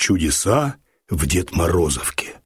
Чудеса в Дед-Морозовке.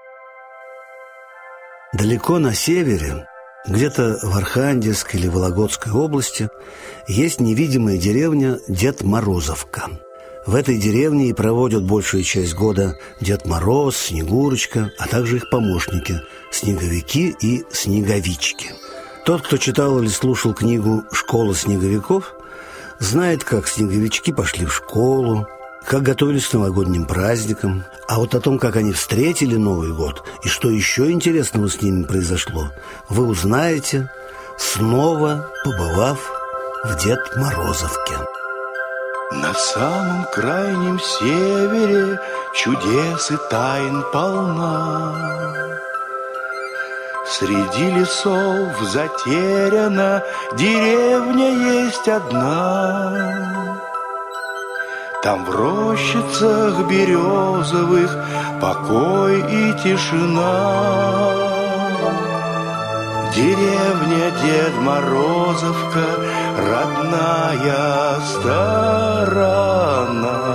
Далеко на севере, где-то в Архангельской или Вологодской области, есть невидимая деревня Дед-Морозовка. В этой деревне и проводят большую часть года Дед Мороз, Снегурочка, а также их помощники – снеговики и снеговички. Тот, кто читал или слушал книгу «Школа снеговиков», знает, как снеговички пошли в школу, как готовились к новогодним праздникам. А вот о том, как они встретили Новый год и что еще интересного с ними произошло, вы узнаете, снова побывав в Дед-Морозовке. На самом крайнем севере чудес и тайн полна. Среди лесов затеряна деревня есть одна. Там в рощицах березовых покой и тишина. Деревня Дед-Морозовка, родная сторона.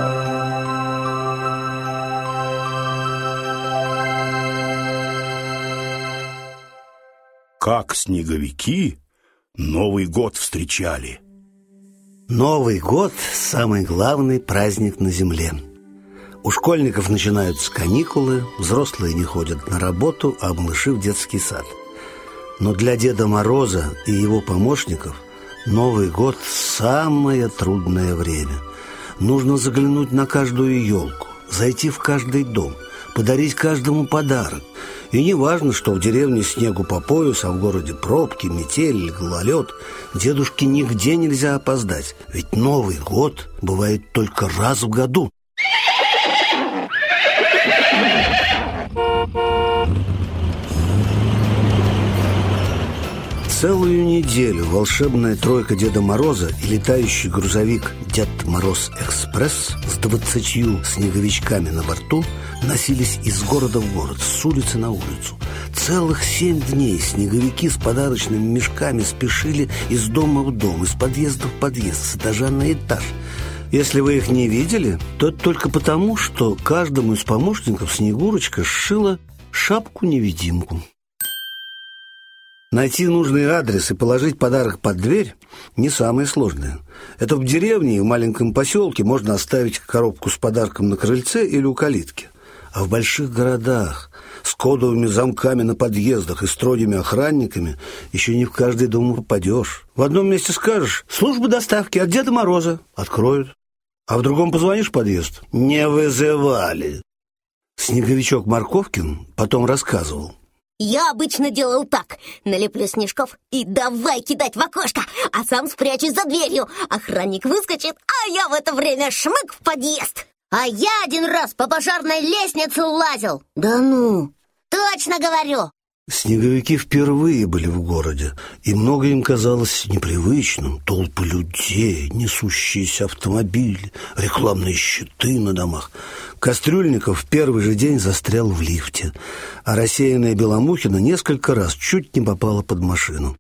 Как снеговики Новый год встречали. Новый год – самый главный праздник на земле. У школьников начинаются каникулы, взрослые не ходят на работу, а малыши в детский сад. Но для Деда Мороза и его помощников Новый год – самое трудное время. Нужно заглянуть на каждую елку, зайти в каждый дом, подарить каждому подарок. И не важно, что в деревне снегу по пояс, а в городе пробки, метель или гололед, дедушке нигде нельзя опоздать. Ведь Новый год бывает только раз в году. Целую неделю волшебная тройка Деда Мороза и летающий грузовик Дед Мороз Экспресс с 20 снеговичками на борту носились из города в город, с улицы на улицу. Целых 7 дней снеговики с подарочными мешками спешили из дома в дом, из подъезда в подъезд, с этажа на этаж. Если вы их не видели, то это только потому, что каждому из помощников Снегурочка сшила шапку-невидимку. Найти нужный адрес и положить подарок под дверь – не самое сложное. Это в деревне и в маленьком поселке можно оставить коробку с подарком на крыльце или у калитки. А в больших городах с кодовыми замками на подъездах и строгими охранниками еще не в каждый дом попадешь. В одном месте скажешь «Служба доставки от Деда Мороза» – откроют. А в другом позвонишь в подъезд – не вызывали. Снеговичок Морковкин потом рассказывал. Я обычно делал так. Налеплю снежков и давай кидать в окошко, а сам спрячусь за дверью. Охранник выскочит, а я в это время шмык в подъезд. А я один раз по пожарной лестнице лазил. Да ну, точно говорю. Снеговики впервые были в городе, и многое им казалось непривычным. Толпы людей, несущиеся автомобили, рекламные щиты на домах. Кастрюльников в первый же день застрял в лифте, а рассеянная Беломухина несколько раз чуть не попала под машину.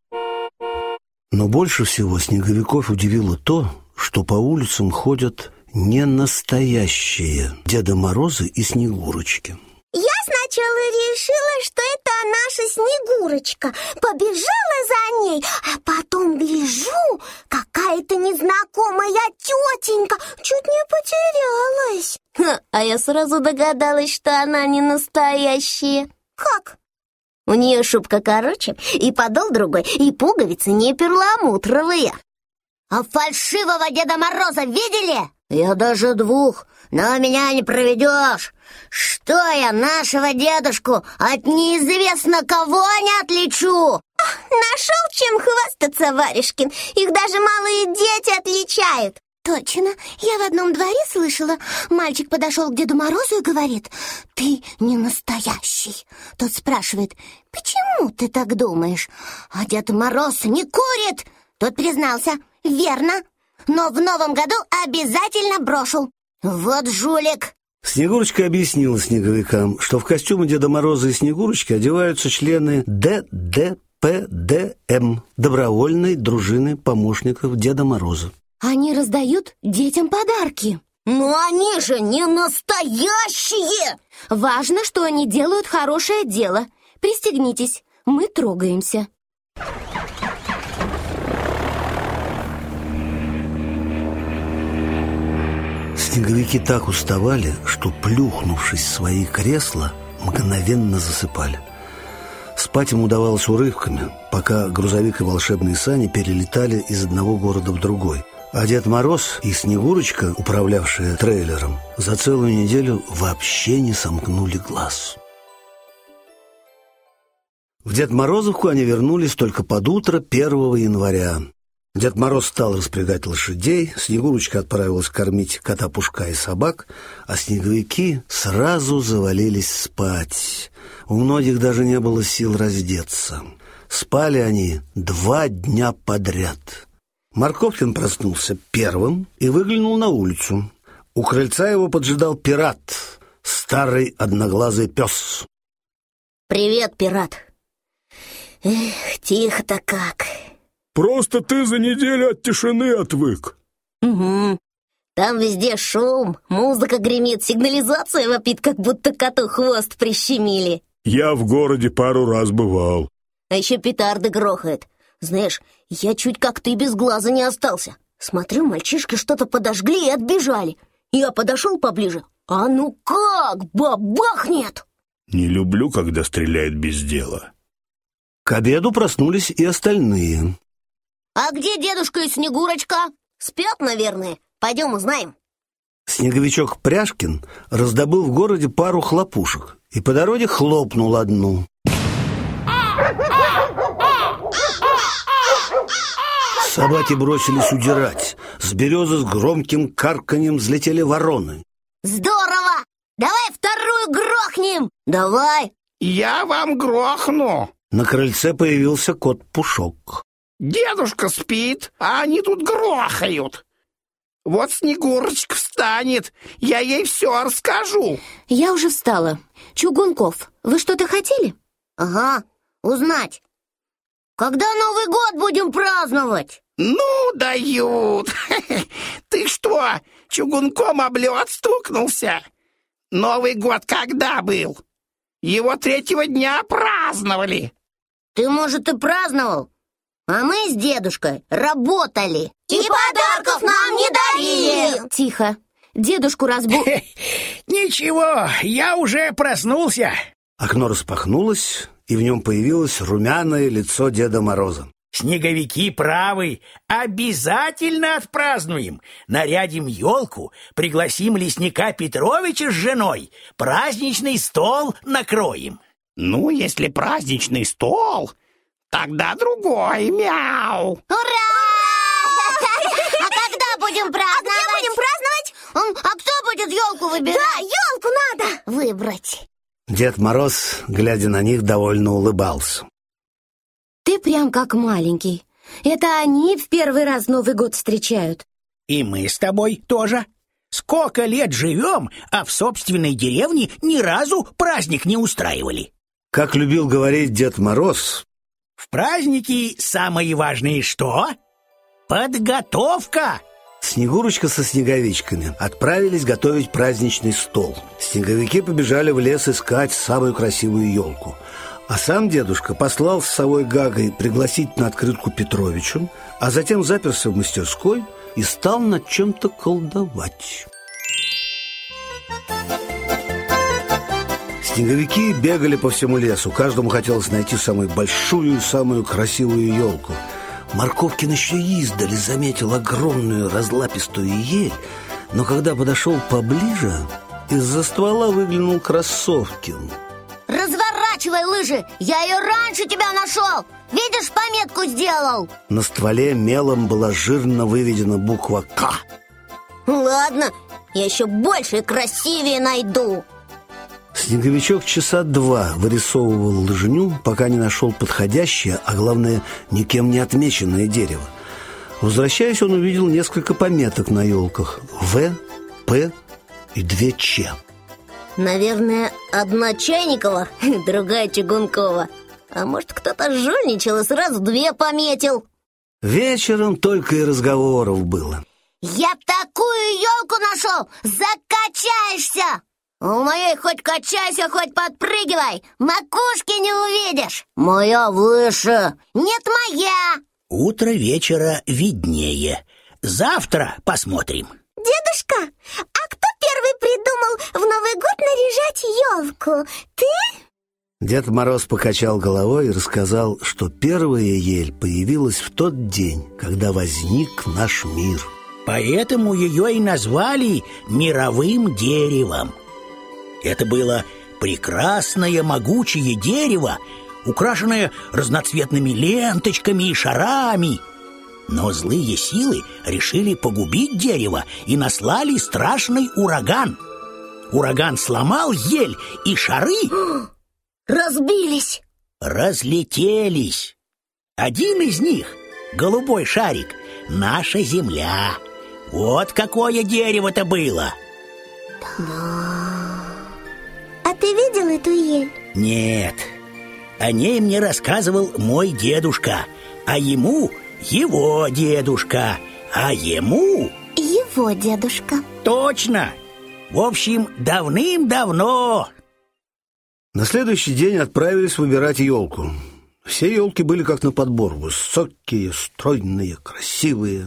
Но больше всего снеговиков удивило то, что по улицам ходят не настоящие Деда Морозы и Снегурочки. Я сначала решила, что это наша Снегурочка. Побежала за ней, а потом гляжу, какая-то незнакомая тетенька чуть не потерялась. А я сразу догадалась, что она не настоящая. Как? У нее шубка короче, и подол другой, и пуговицы не перламутровые. А фальшивого Деда Мороза видели? Я даже 2, но меня не проведешь. Что я нашего дедушку от неизвестно кого не отличу? Нашел чем хвастаться, Варежкин. Их даже малые дети отличают. Точно, я в одном дворе слышала. Мальчик подошел к Деду Морозу и говорит: ты не настоящий. Тот спрашивает: почему ты так думаешь? А Дед Мороз не курит. Тот признался: верно, но в новом году обязательно брошу. Вот жулик. Снегурочка объяснила снеговикам, что в костюмы Деда Мороза и Снегурочки одеваются члены ДДПДМ – добровольной дружины помощников Деда Мороза. Они раздают детям подарки. Но они же не настоящие! Важно, что они делают хорошее дело. Пристегнитесь, мы трогаемся. Снеговики так уставали, что, плюхнувшись в свои кресла, мгновенно засыпали. Спать им удавалось урывками, пока грузовик и волшебные сани перелетали из одного города в другой. А Дед Мороз и Снегурочка, управлявшие трейлером, за целую неделю вообще не сомкнули глаз. В Дед Морозовку они вернулись только под утро 1 января. Дед Мороз стал распрягать лошадей, Снегурочка отправилась кормить кота Пушка и собак, а снеговики сразу завалились спать. У многих даже не было сил раздеться. Спали они 2 дня подряд. Морковкин проснулся первым и выглянул на улицу. У крыльца его поджидал пират, старый одноглазый пес. Привет, пират. Эх, тихо-то как. Просто ты за неделю от тишины отвык. Угу. Там везде шум, музыка гремит, сигнализация вопит, как будто коту хвост прищемили. Я в городе пару раз бывал. А еще петарды грохает. Знаешь, я чуть как ты без глаза не остался. Смотрю, мальчишки что-то подожгли и отбежали. Я подошел поближе. А ну как, бабахнет! Не люблю, когда стреляют без дела. К обеду проснулись и остальные. А где дедушка и Снегурочка? Спят, наверное. Пойдем узнаем. Снеговичок Пряжкин раздобыл в городе пару хлопушек и по дороге хлопнул одну. Собаки бросились удирать. С березы с громким карканьем взлетели вороны. Здорово! Давай вторую грохнем! Давай! Я вам грохну. На крыльце появился кот Пушок. Дедушка спит, а они тут грохают. Вот Снегурочка встанет, я ей все расскажу. Я уже встала. Чугунков, вы что-то хотели? Ага, узнать. Когда Новый год будем праздновать? Ну, дают. Ты что, чугунком об лед стукнулся? Новый год когда был? Его 3-го дня праздновали. Ты, может, и праздновал? А мы с дедушкой работали. И подарков нам не дарили. Тихо. Дедушку Ничего, я уже проснулся. Окно распахнулось, и в нем появилось румяное лицо Деда Мороза. Снеговики правы. Обязательно отпразднуем. Нарядим елку, пригласим лесника Петровича с женой, праздничный стол накроем. Ну, если праздничный стол, тогда другой, мяу. Ура! А когда будем праздновать? Где будем праздновать? А кто будет елку выбирать? Да, елку надо выбрать. Дед Мороз, глядя на них, довольно улыбался. Ты прям как маленький. Это они в первый раз Новый год встречают. И мы с тобой тоже. Сколько лет живем, а в собственной деревне ни разу праздник не устраивали. Как любил говорить Дед Мороз, в праздники самое важное что? Подготовка. Снегурочка со снеговичками отправились готовить праздничный стол. Снеговики побежали в лес искать самую красивую елку. А сам дедушка послал с совой Гагой пригласить на открытку Петровичу, а затем заперся в мастерской и стал над чем-то колдовать. Снеговики бегали по всему лесу, каждому хотелось найти самую большую и самую красивую елку. Морковкин еще издали заметил огромную разлапистую ель, но когда подошел поближе, из-за ствола выглянул Кроссовкин. Разворачивай лыжи, я ее раньше тебя нашел. Видишь, пометку сделал. На стволе мелом была жирно выведена буква «К». Ладно, я еще больше и красивее найду. Снеговичок часа 2 вырисовывал лыжню, пока не нашел подходящее, а главное, никем не отмеченное дерево. Возвращаясь, он увидел несколько пометок на елках: В, П и 2 Ч. Наверное, одна Чайникова, другая Чугункова. А может, кто-то жульничал и сразу 2 пометил. Вечером только и разговоров было. Я такую елку нашел! Закачаешься! У моей хоть качайся, хоть подпрыгивай, макушки не увидишь. Моя выше. Нет, моя. Утро вечера виднее. Завтра посмотрим. Дедушка, а кто первый придумал в Новый год наряжать елку? Ты? Дед Мороз покачал головой и рассказал, что первая ель появилась в тот день, когда возник наш мир. Поэтому ее и назвали мировым деревом. Это было прекрасное могучее дерево, украшенное разноцветными ленточками и шарами. Но злые силы решили погубить дерево и наслали страшный ураган. Ураган сломал ель, и шары разбились. Разлетелись. Один из них, голубой шарик, наша земля. Вот какое дерево-то было. А ты видел эту ель? Нет, о ней мне рассказывал мой дедушка, а ему его дедушка, а ему... Его дедушка. Точно! В общем, давным-давно. На следующий день отправились выбирать елку. Все елки были как на подбор: высокие, стройные, красивые.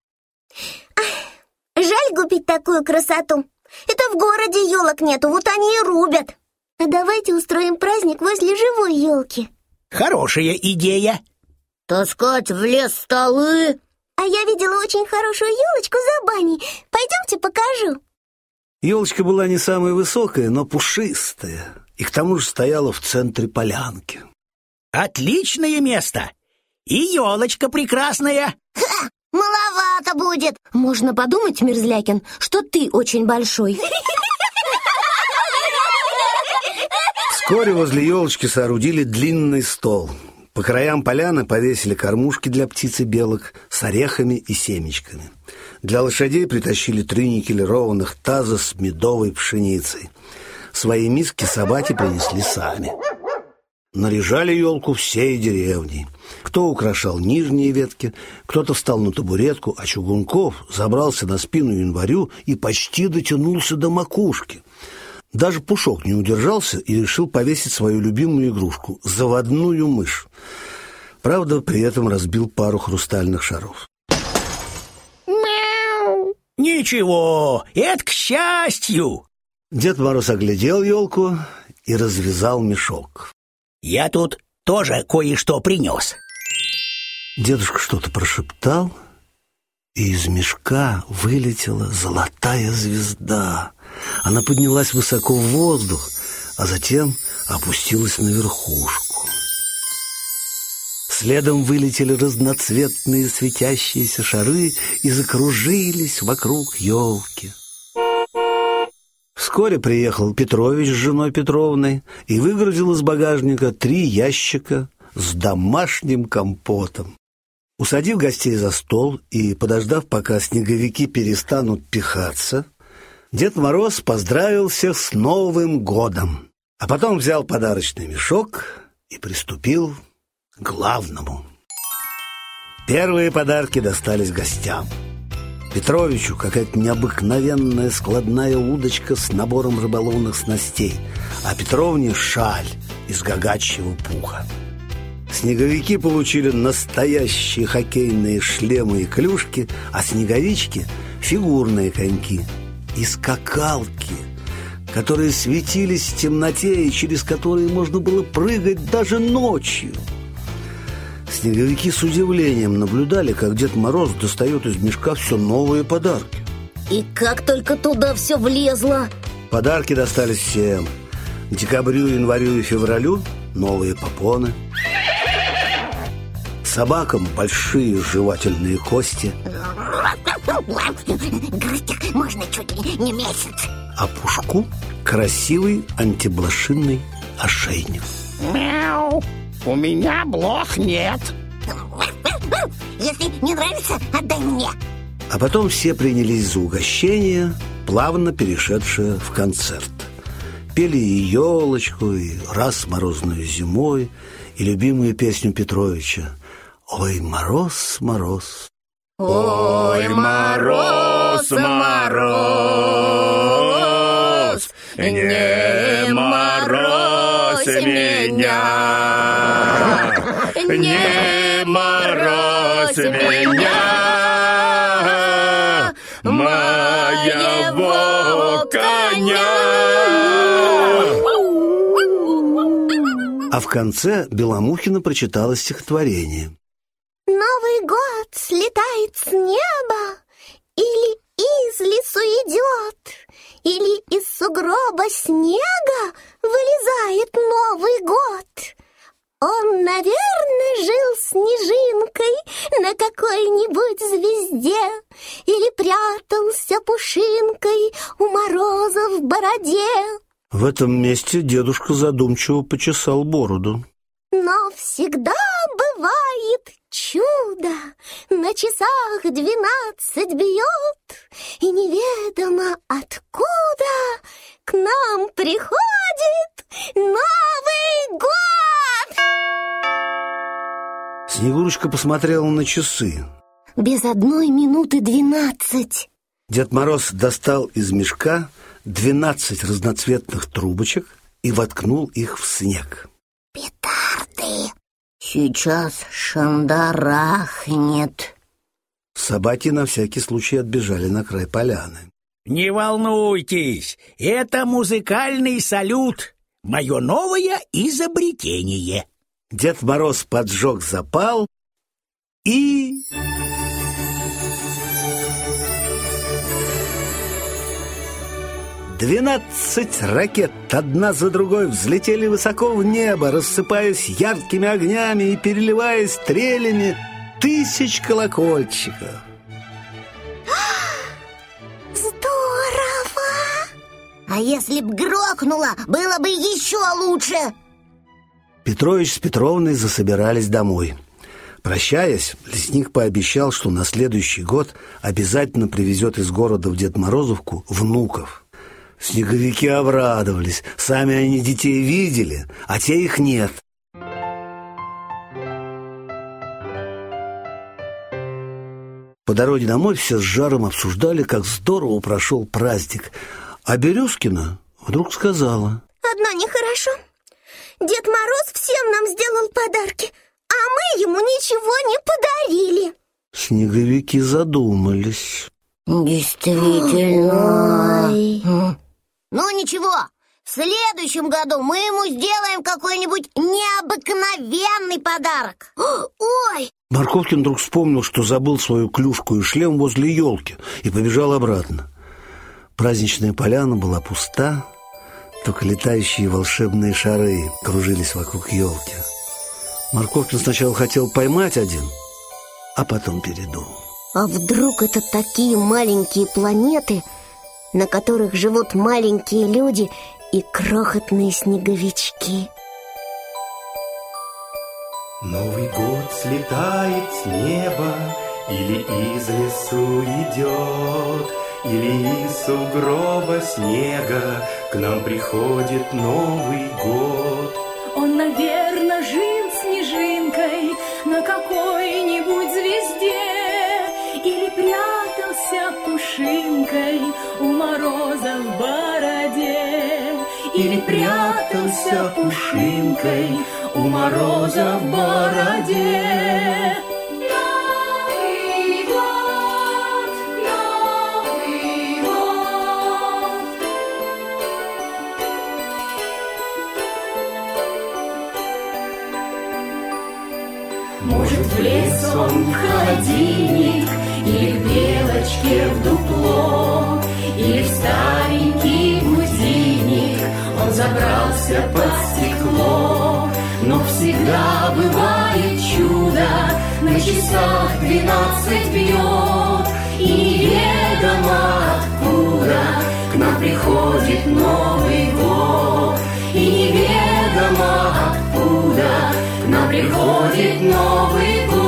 Жаль губить такую красоту. Это в городе елок нету, вот они и рубят. А давайте устроим праздник возле живой елки. Хорошая идея. Таскать в лес столы? А я видела очень хорошую елочку за баней. Пойдемте покажу. Елочка была не самая высокая, но пушистая, и к тому же стояла в центре полянки. Отличное место. И елочка прекрасная. Ха! Маловато будет. Можно подумать, Мерзлякин, что ты очень большой. Вскоре возле елочки соорудили длинный стол. По краям поляны повесили кормушки для птиц и белок с орехами и семечками. Для лошадей притащили 3 никелированных таза с медовой пшеницей. Свои миски собаки принесли сами. Наряжали елку всей деревней. Кто украшал нижние ветки, кто-то встал на табуретку, а Чугунков забрался на спину январю и почти дотянулся до макушки. Даже Пушок не удержался и решил повесить свою любимую игрушку — заводную мышь. Правда, при этом разбил пару хрустальных шаров. Мяу! Ничего, это к счастью. Дед Мороз оглядел елку и развязал мешок. Я тут тоже кое-что принес. Дедушка что-то прошептал, и из мешка вылетела золотая звезда. Она поднялась высоко в воздух, а затем опустилась на верхушку. Следом вылетели разноцветные светящиеся шары и закружились вокруг елки. Вскоре приехал Петрович с женой Петровной и выгрузил из багажника 3 ящика с домашним компотом. Усадив гостей за стол и подождав, пока снеговики перестанут пихаться, Дед Мороз поздравил всех с Новым годом, а потом взял подарочный мешок и приступил к главному. Первые подарки достались гостям. Петровичу какая-то необыкновенная складная удочка с набором рыболовных снастей, а Петровне шаль из гагачьего пуха. Снеговики получили настоящие хоккейные шлемы и клюшки, а снеговички — фигурные коньки и скакалки, которые светились в темноте и через которые можно было прыгать даже ночью. Снеговики с удивлением наблюдали, как Дед Мороз достает из мешка все новые подарки. И как только туда все влезло. Подарки достались всем. Декабрю, январю и февралю новые попоны. Собакам большие жевательные кости. Грызть их можно чуть ли не месяц. А Пушку красивый антиблошиный ошейник. Мяу! У меня блох нет. Если не нравится, отдай мне. А потом все принялись за угощение, плавно перешедшее в концерт. Пели и елочку, и раз морозную зимой, и любимую песню Петровича: «Ой, мороз, мороз». Ой, мороз, мороз, не морозь меня, не морозь меня, моего коня. А в конце Беломухина прочитала стихотворение. Новый год слетает с неба, или из лесу идет, или из сугроба снега вылезает Новый год. Он, наверное, жил снежинкой на какой-нибудь звезде, или прятался пушинкой у мороза в бороде. В этом месте дедушка задумчиво почесал бороду. Но всегда бывает чудо, на часах 12 бьет, и неведомо откуда к нам приходит Новый год! Снегурочка посмотрела на часы. Без 1 минуты 12. Дед Мороз достал из мешка 12 разноцветных трубочек и воткнул их в снег. Петарды! Сейчас шандарахнет. Собаки на всякий случай отбежали на край поляны. Не волнуйтесь, это музыкальный салют, мое новое изобретение. Дед Мороз поджег запал и... «12 ракет, одна за другой, взлетели высоко в небо, рассыпаясь яркими огнями и переливаясь стрелями 1000 колокольчиков». Здорово! А если б грохнуло, было бы еще лучше. Петрович с Петровной засобирались домой. Прощаясь, лесник пообещал, что на следующий год обязательно привезет из города в Дед Морозовку внуков. Снеговики обрадовались. Сами они детей видели, а те их нет. По дороге домой все с жаром обсуждали, как здорово прошел праздник. А Березкина вдруг сказала: «Одно нехорошо. Дед Мороз всем нам сделал подарки, а мы ему ничего не подарили». Снеговики задумались. Действительно. Ой. Ну ничего, в следующем году мы ему сделаем какой-нибудь необыкновенный подарок. Ой! Морковкин вдруг вспомнил, что забыл свою клюшку и шлем возле елки, и побежал обратно. Праздничная поляна была пуста, только летающие волшебные шары кружились вокруг елки. Морковкин сначала хотел поймать один, а потом передумал. А вдруг это такие маленькие планеты, на которых живут маленькие люди и крохотные снеговички? Новый год слетает с неба, или из лесу идет, или из сугроба снега к нам приходит Новый год. Он, наверное, жил снежинкой на какой-нибудь звезде, или прятался пушинкой у мороза в бороде, Или прятался пушинкой у мороза в бороде. Новый год, Новый год. Может, в лес он в холодильник, или к белочке в дупло, или в старенький будильник он забрался под стекло. Но всегда бывает чудо, на часах 12 бьет, и неведомо откуда к нам приходит Новый год. И неведомо откуда к нам приходит Новый год.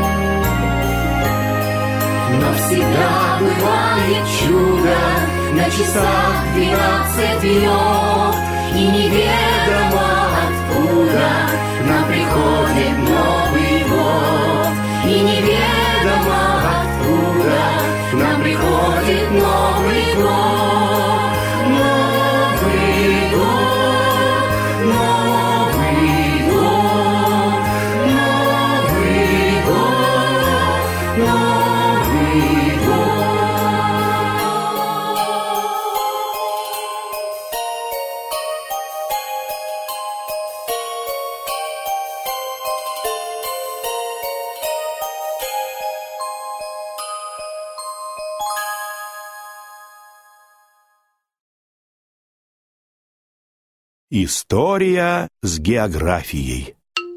Но всегда бывает чудо, на часах 12 бьет, и неведомо откуда нам приходит Новый год. И неведомо откуда нам приходит Новый год. Новый год, Новый год, Новый год, Новый год. История с географией.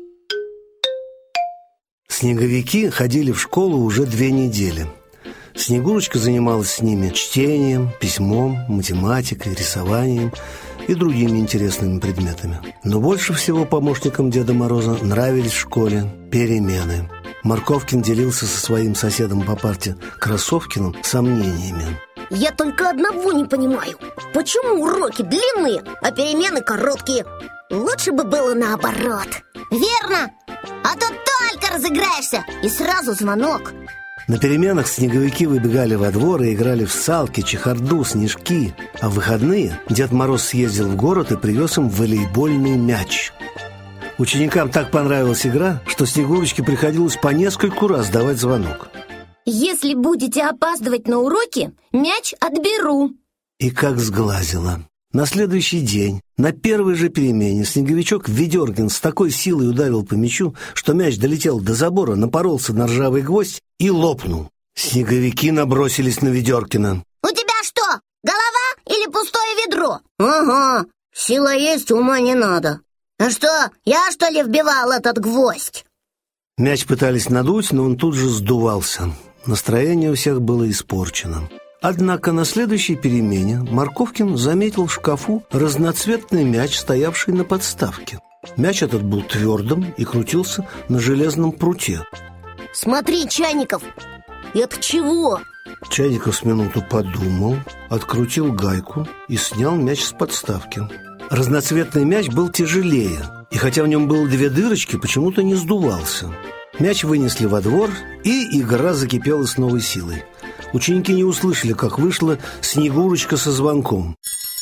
Снеговики ходили в школу уже 2 недели. Снегурочка занималась с ними чтением, письмом, математикой, рисованием и другими интересными предметами. Но больше всего помощникам Деда Мороза нравились в школе перемены. Морковкин делился со своим соседом по парте Красовкиным сомнениями. Я только одного не понимаю. Почему уроки длинные, а перемены короткие? Лучше бы было наоборот. Верно, а то только разыграешься и сразу звонок. На переменах снеговики выбегали во двор и играли в салки, чехарду, снежки. А в выходные Дед Мороз съездил в город и привез им волейбольный мяч. Ученикам так понравилась игра, что Снегурочке приходилось по нескольку раз давать звонок. Если будете опаздывать на уроки, мяч отберу. И как сглазило. На следующий день, на первой же перемене, снеговичок Ведеркин с такой силой ударил по мячу, что мяч долетел до забора, напоролся на ржавый гвоздь и лопнул. Снеговики набросились на Ведеркина. У тебя что, голова или пустое ведро? Ага, сила есть, ума не надо. А что, я что ли вбивал этот гвоздь? Мяч пытались надуть, но он тут же сдувался. Настроение у всех было испорчено. Однако на следующей перемене Морковкин заметил в шкафу разноцветный мяч, стоявший на подставке. Мяч этот был твердым и крутился на железном пруте. Смотри, Чайников, это чего? Чайников с минуту подумал, открутил гайку и снял мяч с подставки. Разноцветный мяч был тяжелее, и хотя в нем было 2 дырочки, почему-то не сдувался. Мяч вынесли во двор, и игра закипела с новой силой. Ученики не услышали, как вышла Снегурочка со звонком.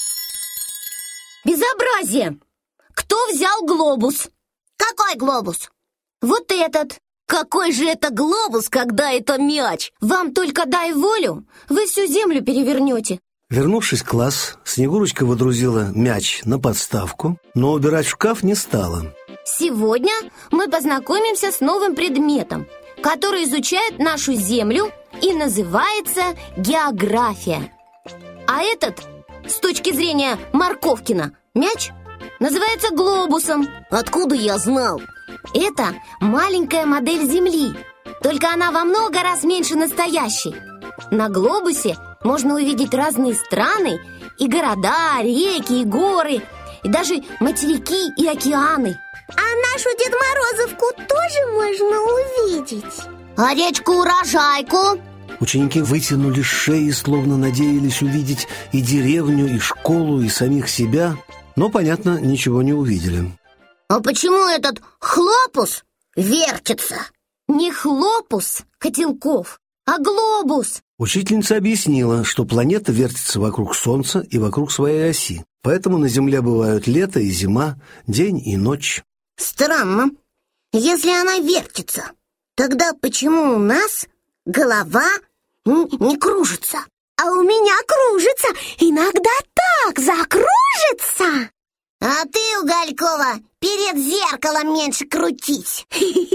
Безобразие! Кто взял глобус? Какой глобус? Вот этот. Какой же это глобус, когда это мяч? Вам только дай волю, вы всю землю перевернете. Вернувшись в класс, Снегурочка водрузила мяч на подставку, но убирать в шкаф не стала. Сегодня мы познакомимся с новым предметом, который изучает нашу землю и называется география. А этот, с точки зрения Морковкина, мяч называется глобусом. Откуда я знал? Это маленькая модель Земли, только она во много раз меньше настоящей. На глобусе можно увидеть разные страны и города, реки и горы, и даже материки и океаны. А нашу Дед Морозовку тоже можно увидеть? А речку Урожайку? Ученики вытянули шеи, словно надеялись увидеть и деревню, и школу, и самих себя, но, понятно, ничего не увидели. А почему этот хлопус вертится? Не хлопус, Котелков, а глобус. Учительница объяснила, что планета вертится вокруг Солнца и вокруг своей оси, поэтому на Земле бывают лето и зима, день и ночь. Странно. Если она вертится, тогда почему у нас голова не кружится? А у меня кружится, иногда так закружится. А ты, Уголькова, перед зеркалом меньше крутись.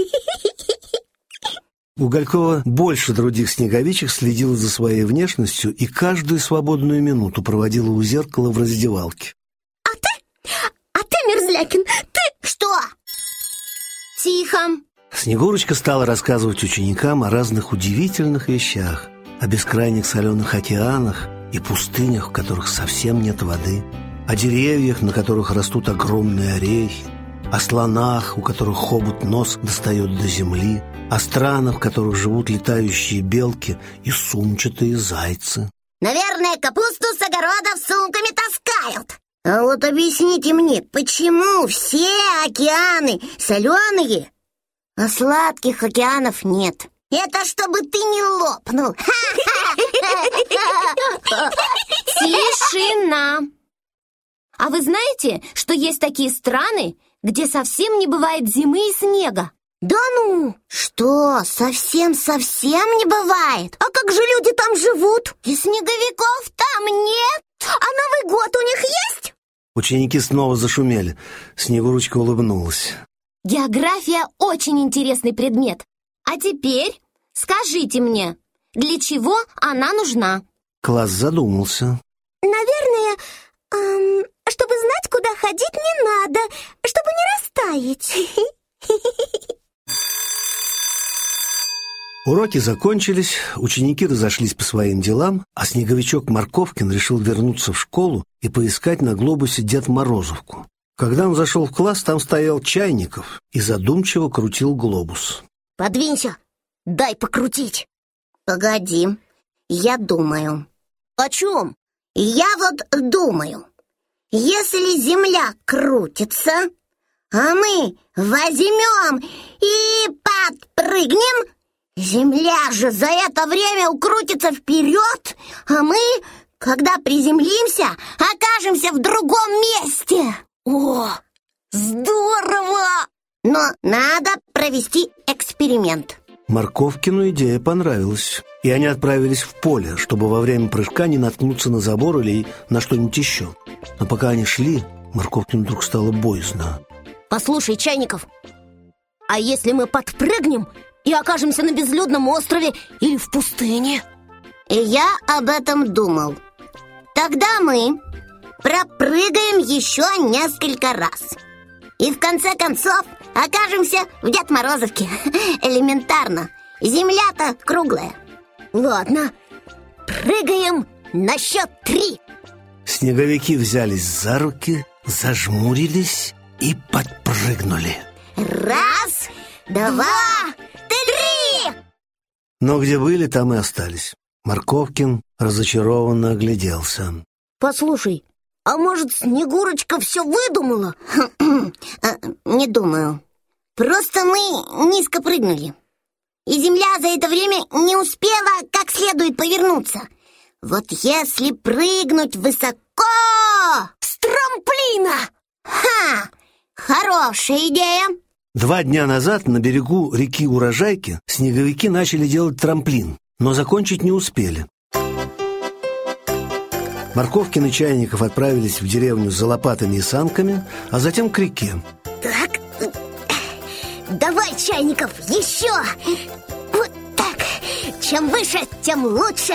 Уголькова больше других снеговичек следила за своей внешностью и каждую свободную минуту проводила у зеркала в раздевалке. А ты, Мерзлякин, ты... Что? Тихо. Снегурочка стала рассказывать ученикам о разных удивительных вещах, о бескрайних соленых океанах и пустынях, в которых совсем нет воды, о деревьях, на которых растут огромные орехи, о слонах, у которых хобот нос достает до земли, о странах, в которых живут летающие белки и сумчатые зайцы. Наверное, капусту с огородов сумками таскают. А вот объясните мне, почему все океаны соленые, а сладких океанов нет? Это чтобы ты не лопнул. Тишина! А вы знаете, что есть такие страны, где совсем не бывает зимы и снега? Да ну! Что, совсем-совсем не бывает? А как же люди там живут? И снеговиков там нет? А Новый год у них есть? Ученики снова зашумели. Снегурочка улыбнулась. География очень интересный предмет. А теперь скажите мне, для чего она нужна? Класс задумался. Наверное, чтобы знать, куда ходить не надо, чтобы не растаять. Уроки закончились, ученики разошлись по своим делам, а снеговичок Морковкин решил вернуться в школу и поискать на глобусе Дед Морозовку. Когда он зашел в класс, там стоял Чайников и задумчиво крутил глобус. Подвинься, дай покрутить. Погоди, я думаю. О чем? Я вот думаю, если Земля крутится, а мы возьмем и подпрыгнем, Земля же за это время укрутится вперед, а мы, когда приземлимся, окажемся в другом месте. О, здорово! Но надо провести эксперимент. Морковкину идея понравилась, и они отправились в поле, чтобы во время прыжка не наткнуться на забор или на что-нибудь еще. Но пока они шли, Морковкину вдруг стало боязно. Послушай, Чайников, а если мы подпрыгнем и окажемся на безлюдном острове или в пустыне? И я об этом думал. Тогда мы пропрыгаем еще несколько раз. И в конце концов окажемся в Дед Морозовке. Элементарно. Земля-то круглая. Ладно, прыгаем на счет 3. Снеговики взялись за руки, зажмурились и подпрыгнули. 1, 2, 3! Но где были, там и остались. Морковкин разочарованно огляделся. Послушай, а может, Снегурочка все выдумала? Не думаю. Просто мы низко прыгнули. И Земля за это время не успела как следует повернуться. Вот если прыгнуть высоко... С трамплина! Ха! Хорошая идея! 2 дня назад на берегу реки Урожайки снеговики начали делать трамплин, но закончить не успели. Морковкин и Чайников отправились в деревню за лопатами и санками, а затем к реке. Так, давай, Чайников, еще! Вот так! Чем выше, тем лучше!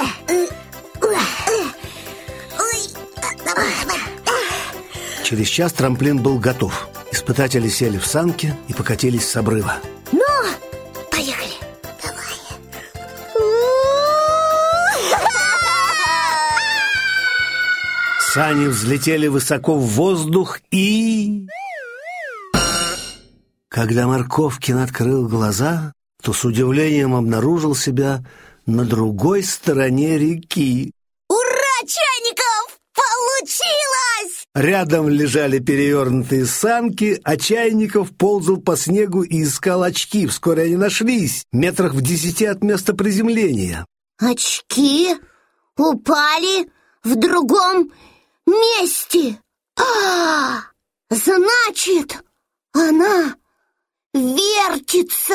Через час трамплин был готов. Испытатели сели в санки и покатились с обрыва. Ну, поехали! Давай! Сани взлетели высоко в воздух и... Когда Морковкин открыл глаза, то с удивлением обнаружил себя на другой стороне реки. Ура, Чайников! Получилось! Рядом лежали перевернутые санки, а Чайников ползал по снегу и искал очки. Вскоре они нашлись, метрах в 10 от места приземления. Очки упали в другом месте. Значит, она вертится.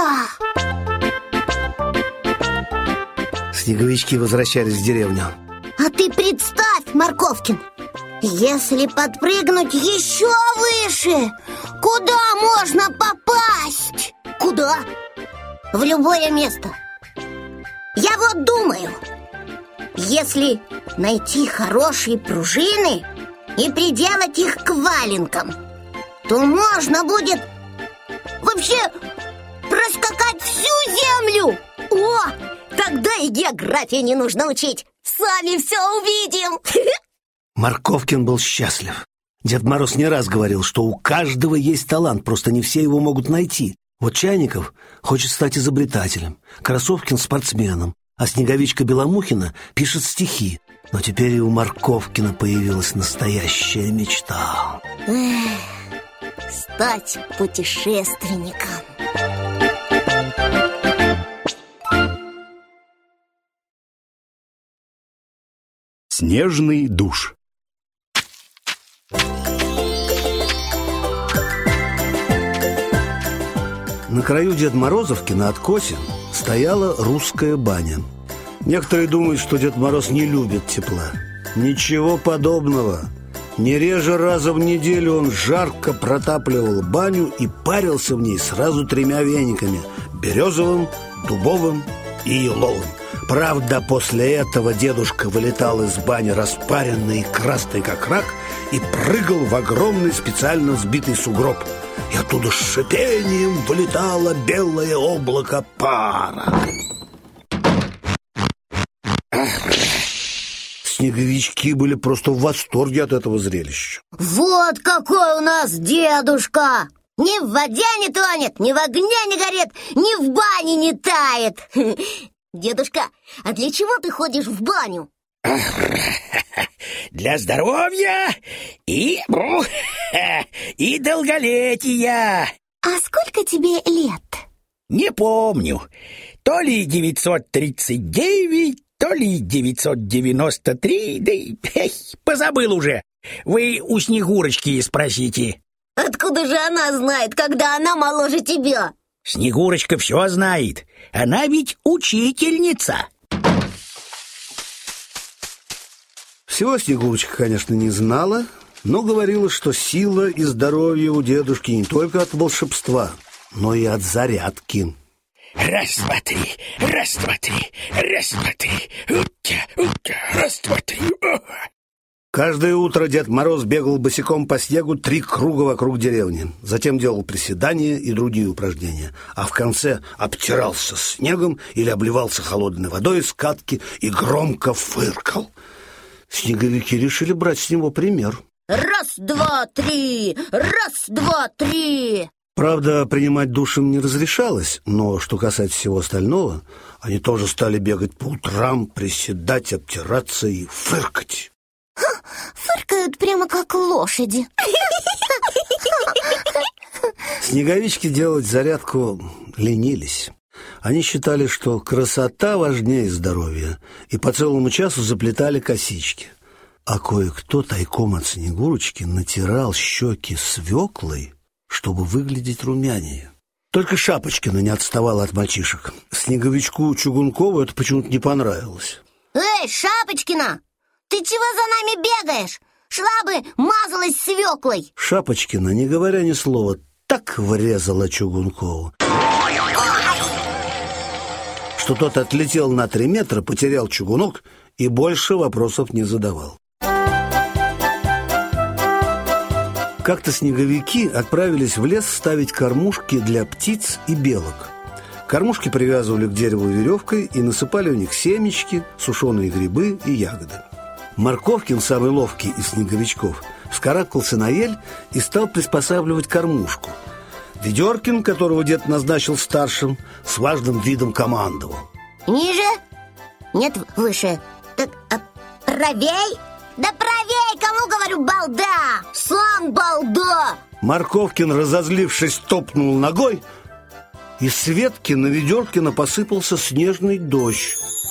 Снеговички возвращались в деревню. А ты представь, Морковкин, если подпрыгнуть еще выше, куда можно попасть? Куда? В любое место. Я вот думаю, если найти хорошие пружины и приделать их к валенкам, то можно будет вообще проскакать всю землю. О, тогда и географии не нужно учить. Сами все увидим. Морковкин был счастлив. Дед Мороз не раз говорил, что у каждого есть талант, просто не все его могут найти. Вот Чайников хочет стать изобретателем, Красовкин — спортсменом, А Снеговичка Беломухина пишет стихи. Но теперь и у Морковкина появилась настоящая мечта. Стать путешественником. Снежный душ. На краю Дед Морозовки на откосе стояла русская баня. Некоторые думают, что Дед Мороз не любит тепла. Ничего подобного. Не реже раза в неделю он жарко протапливал баню и парился в ней сразу 3 вениками – березовым, дубовым и еловым. Правда, после этого дедушка вылетал из бани распаренный и красный как рак и прыгал в огромный специально сбитый сугроб. И оттуда с шипением вылетало белое облако пара. Снеговички были просто в восторге от этого зрелища. Вот какой у нас дедушка! Ни в воде не тонет, ни в огне не горит, ни в бане не тает. Дедушка, а для чего ты ходишь в баню? Для здоровья и долголетия. А сколько тебе лет? Не помню. То ли 939, то ли 993, да и позабыл уже. Вы у Снегурочки спросите. Откуда же она знает, когда она моложе тебя? Снегурочка все знает. Она ведь учительница. Всего Снегурочка, конечно, не знала, но говорила, что сила и здоровье у дедушки не только от волшебства, но и от зарядки. Раз, два, три, раз, два, три, раз, два, три, раз, два, три. Каждое утро Дед Мороз бегал босиком по снегу 3 круга вокруг деревни. Затем делал приседания и другие упражнения. А в конце обтирался снегом или обливался холодной водой из катки и громко фыркал. Снеговики решили брать с него пример. Раз, два, три, раз, два, три. Правда, принимать душ им не разрешалось, но что касается всего остального, они тоже стали бегать по утрам, приседать, обтираться и фыркать. Фыркают прямо как лошади. Снеговички делать зарядку ленились. Они считали, что красота важнее здоровья, и по целому часу заплетали косички. А кое-кто тайком от Снегурочки натирал щеки свеклой, чтобы выглядеть румянее. Только Шапочкина не отставала от мальчишек. Снеговичку Чугункову это почему-то не понравилось. Эй, Шапочкина, ты чего за нами бегаешь? Шла бы, мазалась свеклой. Шапочкина, не говоря ни слова, так врезала Чугункову, что тот отлетел на 3 метра, потерял чугунок и больше вопросов не задавал. Как-то снеговики отправились в лес ставить кормушки для птиц и белок. Кормушки привязывали к дереву веревкой и насыпали в них семечки, сушеные грибы и ягоды. Морковкин, самый ловкий из снеговичков, вскарабкался на ель и стал приспосабливать кормушку. Ведеркин, которого дед назначил старшим, с важным видом командовал. Ниже? Нет, выше. Так, правей? Да правей, кому говорю, балда? Сам балда! Морковкин, разозлившись, топнул ногой, и с ветки на Ведеркина посыпался снежный дождь.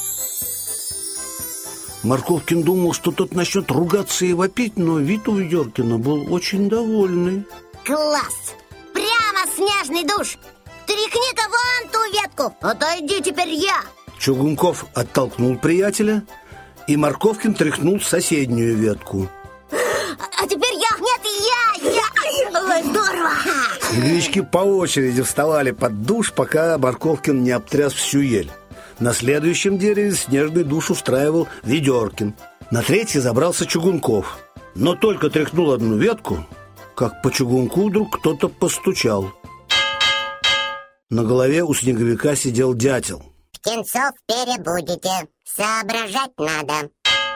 Морковкин думал, что тот начнет ругаться и вопить, но вид у Ведеркина был очень довольный. Класс! Прямо снежный душ! Тряхни-ка вон ту ветку! Отойди теперь я! Чугунков оттолкнул приятеля, и Морковкин тряхнул соседнюю ветку. А теперь я! Нет, я! Ой, здорово! Снеговички по очереди вставали под душ, пока Морковкин не обтряс всю ель. На следующем дереве снежный душ устраивал Ведеркин. На 3-й забрался Чугунков. Но только тряхнул одну ветку, как по чугунку вдруг кто-то постучал. На голове у снеговика сидел дятел. Птенцов перебудете, соображать надо.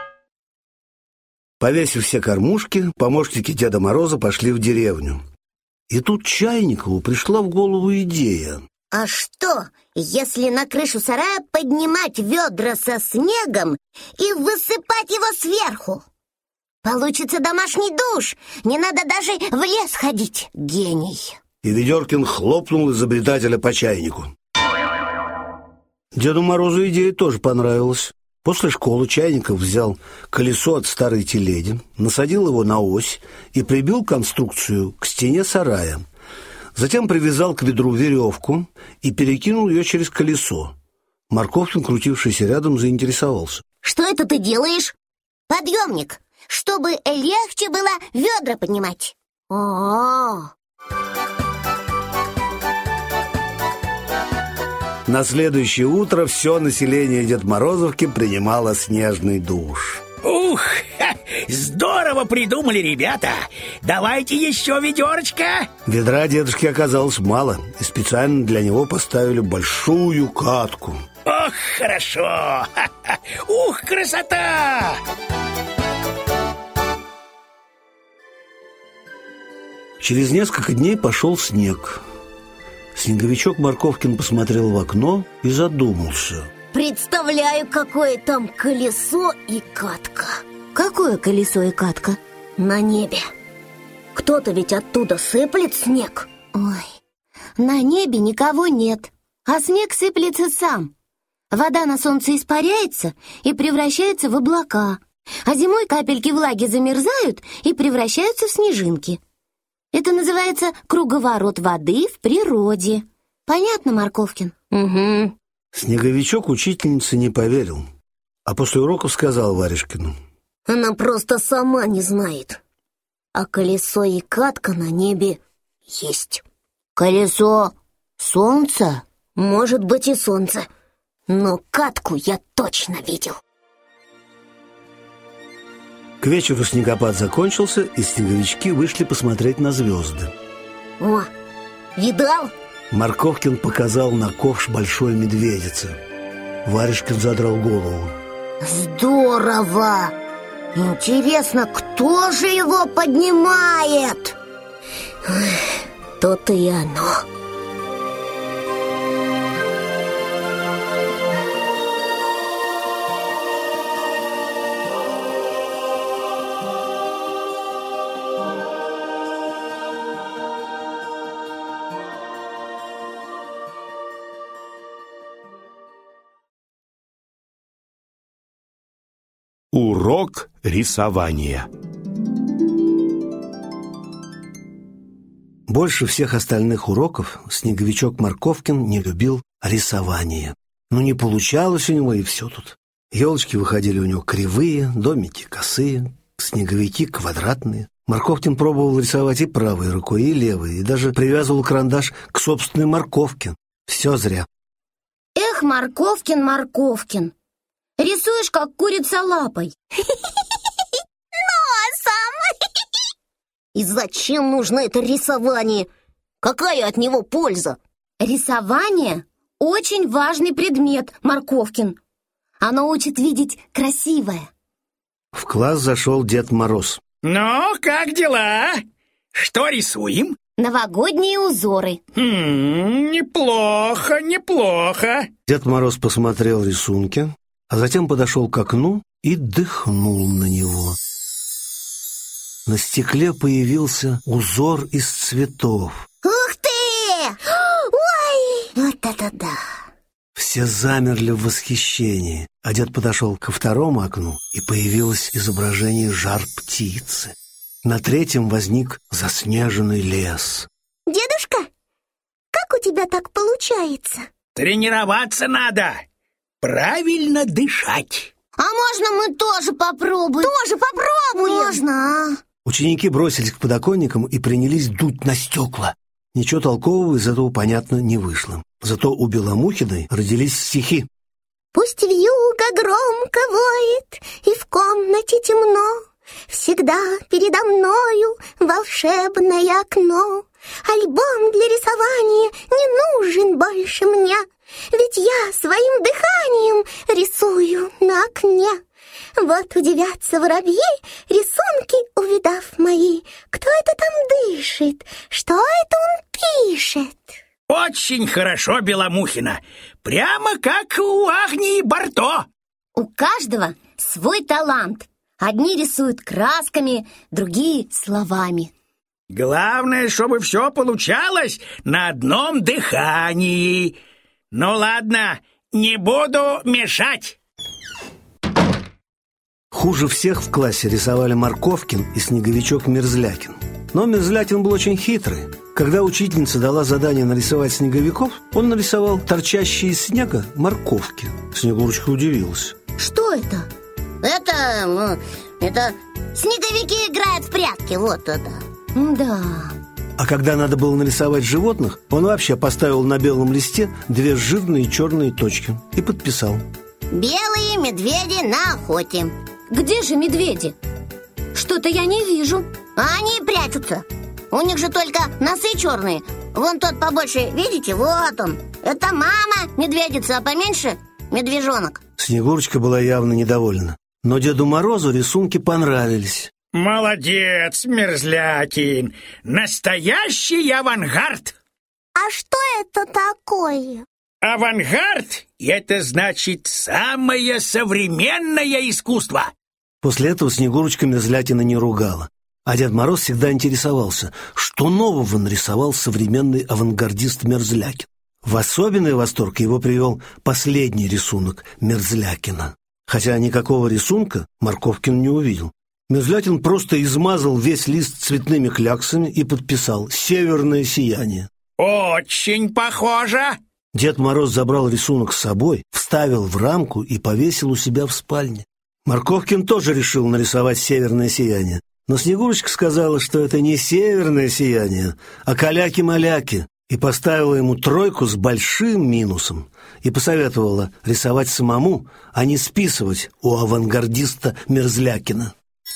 Повесив все кормушки, помощники Деда Мороза пошли в деревню. И тут Чайникову пришла в голову идея. А что, если на крышу сарая поднимать ведра со снегом и высыпать его сверху? Получится домашний душ, не надо даже в лес ходить, гений. И Ведеркин хлопнул изобретателя по чайнику. Деду Морозу идея тоже понравилась. После школы Чайников взял колесо от старой телеги, насадил его на ось и прибил конструкцию к стене сарая. Затем привязал к ведру веревку и перекинул ее через колесо. Морковкин, крутившийся рядом, заинтересовался. Что это ты делаешь? Подъемник, чтобы легче было ведра поднимать. О-о-о! На следующее утро все население Дед-Морозовки принимало снежный душ. Ух, здорово придумали, ребята! Давайте еще ведерочко! Ведра дедушки оказалось мало, и специально для него поставили большую катку. Ох, хорошо! Ух, красота! Через несколько дней пошел снег. Снеговичок Морковкин посмотрел в окно и задумался. Представляю, какое там колесо и катка. Какое колесо и катка? На небе. Кто-то ведь оттуда сыплет снег. Ой, на небе никого нет, а снег сыплется сам. Вода на солнце испаряется и превращается в облака, а зимой капельки влаги замерзают и превращаются в снежинки. Это называется круговорот воды в природе. Понятно, Морковкин? Угу. Снеговичок учительнице не поверил, а после уроков сказал Варежкину. Она просто сама не знает. А колесо и катка на небе есть. Колесо солнца? Может быть и солнце, но катку я точно видел. К вечеру снегопад закончился, и снеговички вышли посмотреть на звезды. О, видал? Морковкин показал на ковш большой медведицы. Варежкин задрал голову. Здорово! Интересно, кто же его поднимает? То-то и оно. Урок рисования. Больше всех остальных уроков снеговичок Морковкин не любил рисование. Но не получалось у него, и все тут. Елочки выходили у него кривые, домики косые, снеговики квадратные. Морковкин пробовал рисовать и правой рукой, и левой, и даже привязывал карандаш к собственной морковке. Все зря. Эх, Морковкин, Морковкин, рисуешь, как курица лапой. И зачем нужно это рисование? Какая от него польза? Рисование – очень важный предмет, Морковкин. Оно учит видеть красивое. В класс зашел Дед Мороз. Ну, как дела? Что рисуем? Новогодние узоры. Неплохо, неплохо. Дед Мороз посмотрел рисунки, а затем подошел к окну и дыхнул на него. На стекле появился узор из цветов. Ух ты! Ой! Вот это да! Все замерли в восхищении, а дед подошел ко второму окну, и появилось изображение жар-птицы. На третьем возник заснеженный лес. Дедушка, как у тебя так получается? Тренироваться надо. Правильно дышать. А можно мы тоже попробуем? Тоже попробуем? Можно, Ученики бросились к подоконникам и принялись дуть на стекла. Ничего толкового из этого, понятно, не вышло. Зато у Беломухиной родились стихи. Пусть вьюга громко воет, и в комнате темно, всегда передо мною волшебное окно. Альбом для рисования не нужен больше мне, ведь я своим дыханием рисую на окне. Вот удивятся воробьи, рисунки увидав мои. Кто это там дышит? Что это он пишет? Очень хорошо, Беломухина. Прямо как у Агнии Барто. У каждого свой талант. Одни рисуют красками, другие словами. Главное, чтобы все получалось на одном дыхании. Ну ладно, не буду мешать. Хуже всех в классе рисовали Марковкин и снеговичок Мерзлякин. Но Мерзлякин был очень хитрый. Когда учительница дала задание нарисовать снеговиков, он нарисовал торчащие из снега морковки. Снегурочка удивилась. Что это? Это снеговики играют в прятки, вот это. Да. А когда надо было нарисовать животных, он вообще поставил на белом листе 2 жирные черные точки и подписал: белые медведи на охоте. Где же медведи? Что-то я не вижу. Они прячутся. У них же только носы черные. Вон тот побольше, видите, вот он. Это мама медведица, а поменьше медвежонок. Снегурочка была явно недовольна. Но Деду Морозу рисунки понравились. Молодец, Мерзлякин. Настоящий авангард. А что это такое? Авангард — это значит самое современное искусство. После этого Снегурочка Мерзлякина не ругала. А Дед Мороз всегда интересовался, что нового нарисовал современный авангардист Мерзлякин. В особенный восторг его привел последний рисунок Мерзлякина. Хотя никакого рисунка Марковкин не увидел. Мерзлякин просто измазал весь лист цветными кляксами и подписал «Северное сияние». Очень похоже. Дед Мороз забрал рисунок с собой, вставил в рамку и повесил у себя в спальне. Марковкин тоже решил нарисовать «Северное сияние». Но Снегурочка сказала, что это не северное сияние, а каляки-маляки, и поставила ему 3 с большим минусом, и посоветовала рисовать самому, а не списывать у авангардиста Мерзлякина.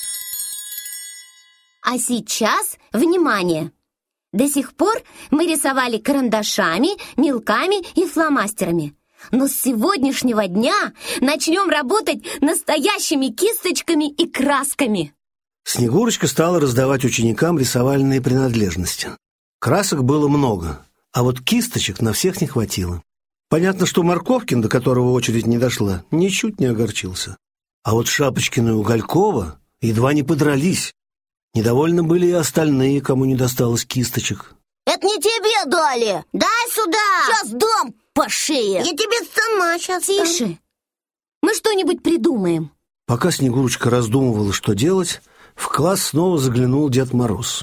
А сейчас, внимание! До сих пор мы рисовали карандашами, мелками и фломастерами. Но с сегодняшнего дня начнем работать настоящими кисточками и красками. Снегурочка стала раздавать ученикам рисовальные принадлежности. Красок было много, а вот кисточек на всех не хватило. Понятно, что Марковкин, до которого очередь не дошла, ничуть не огорчился. А вот Шапочкина и Уголькова едва не подрались. Недовольны были и остальные, кому не досталось кисточек. Это не тебе дали! Дай сюда! Сейчас дам по шее! Я тебе сама сейчас дам. Тише! Мы что-нибудь придумаем. Пока Снегурочка раздумывала, что делать, в класс снова заглянул Дед Мороз.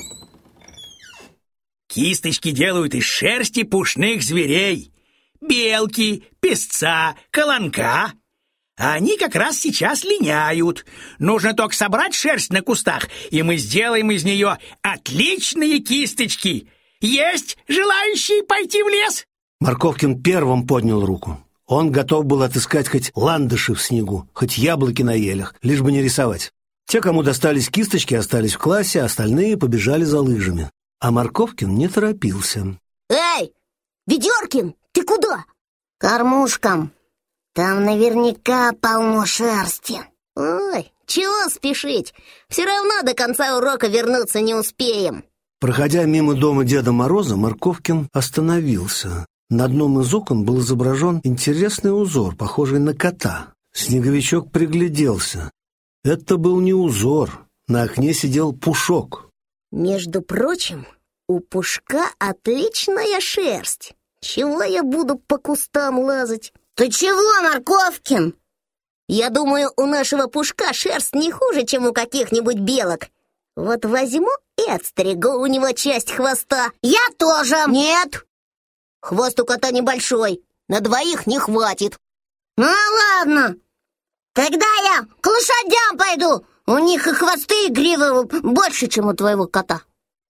Кисточки делают из шерсти пушных зверей. Белки, песца, колонка. А они как раз сейчас линяют. Нужно только собрать шерсть на кустах, и мы сделаем из нее отличные кисточки. Есть желающие пойти в лес? Марковкин первым поднял руку. Он готов был отыскать хоть ландыши в снегу, хоть яблоки на елях, лишь бы не рисовать. Те, кому достались кисточки, остались в классе, остальные побежали за лыжами. А Марковкин не торопился. Эй, Ведеркин, ты куда? Кормушкам. Там наверняка полно шерсти. Ой, чего спешить? Все равно до конца урока вернуться не успеем. Проходя мимо дома Деда Мороза, Марковкин остановился. На одном из окон был изображен интересный узор, похожий на кота. Снеговичок пригляделся. Это был не узор. На окне сидел Пушок. Между прочим, у Пушка отличная шерсть. Чего я буду по кустам лазать? Ты чего, Марковкин? Я думаю, у нашего Пушка шерсть не хуже, чем у каких-нибудь белок. Вот возьму и отстригу у него часть хвоста. Я тоже. Нет. Хвост у кота небольшой. На 2 не хватит. Ну ладно. Тогда я к лошадям пойду. У них и хвосты, и гривы больше, чем у твоего кота.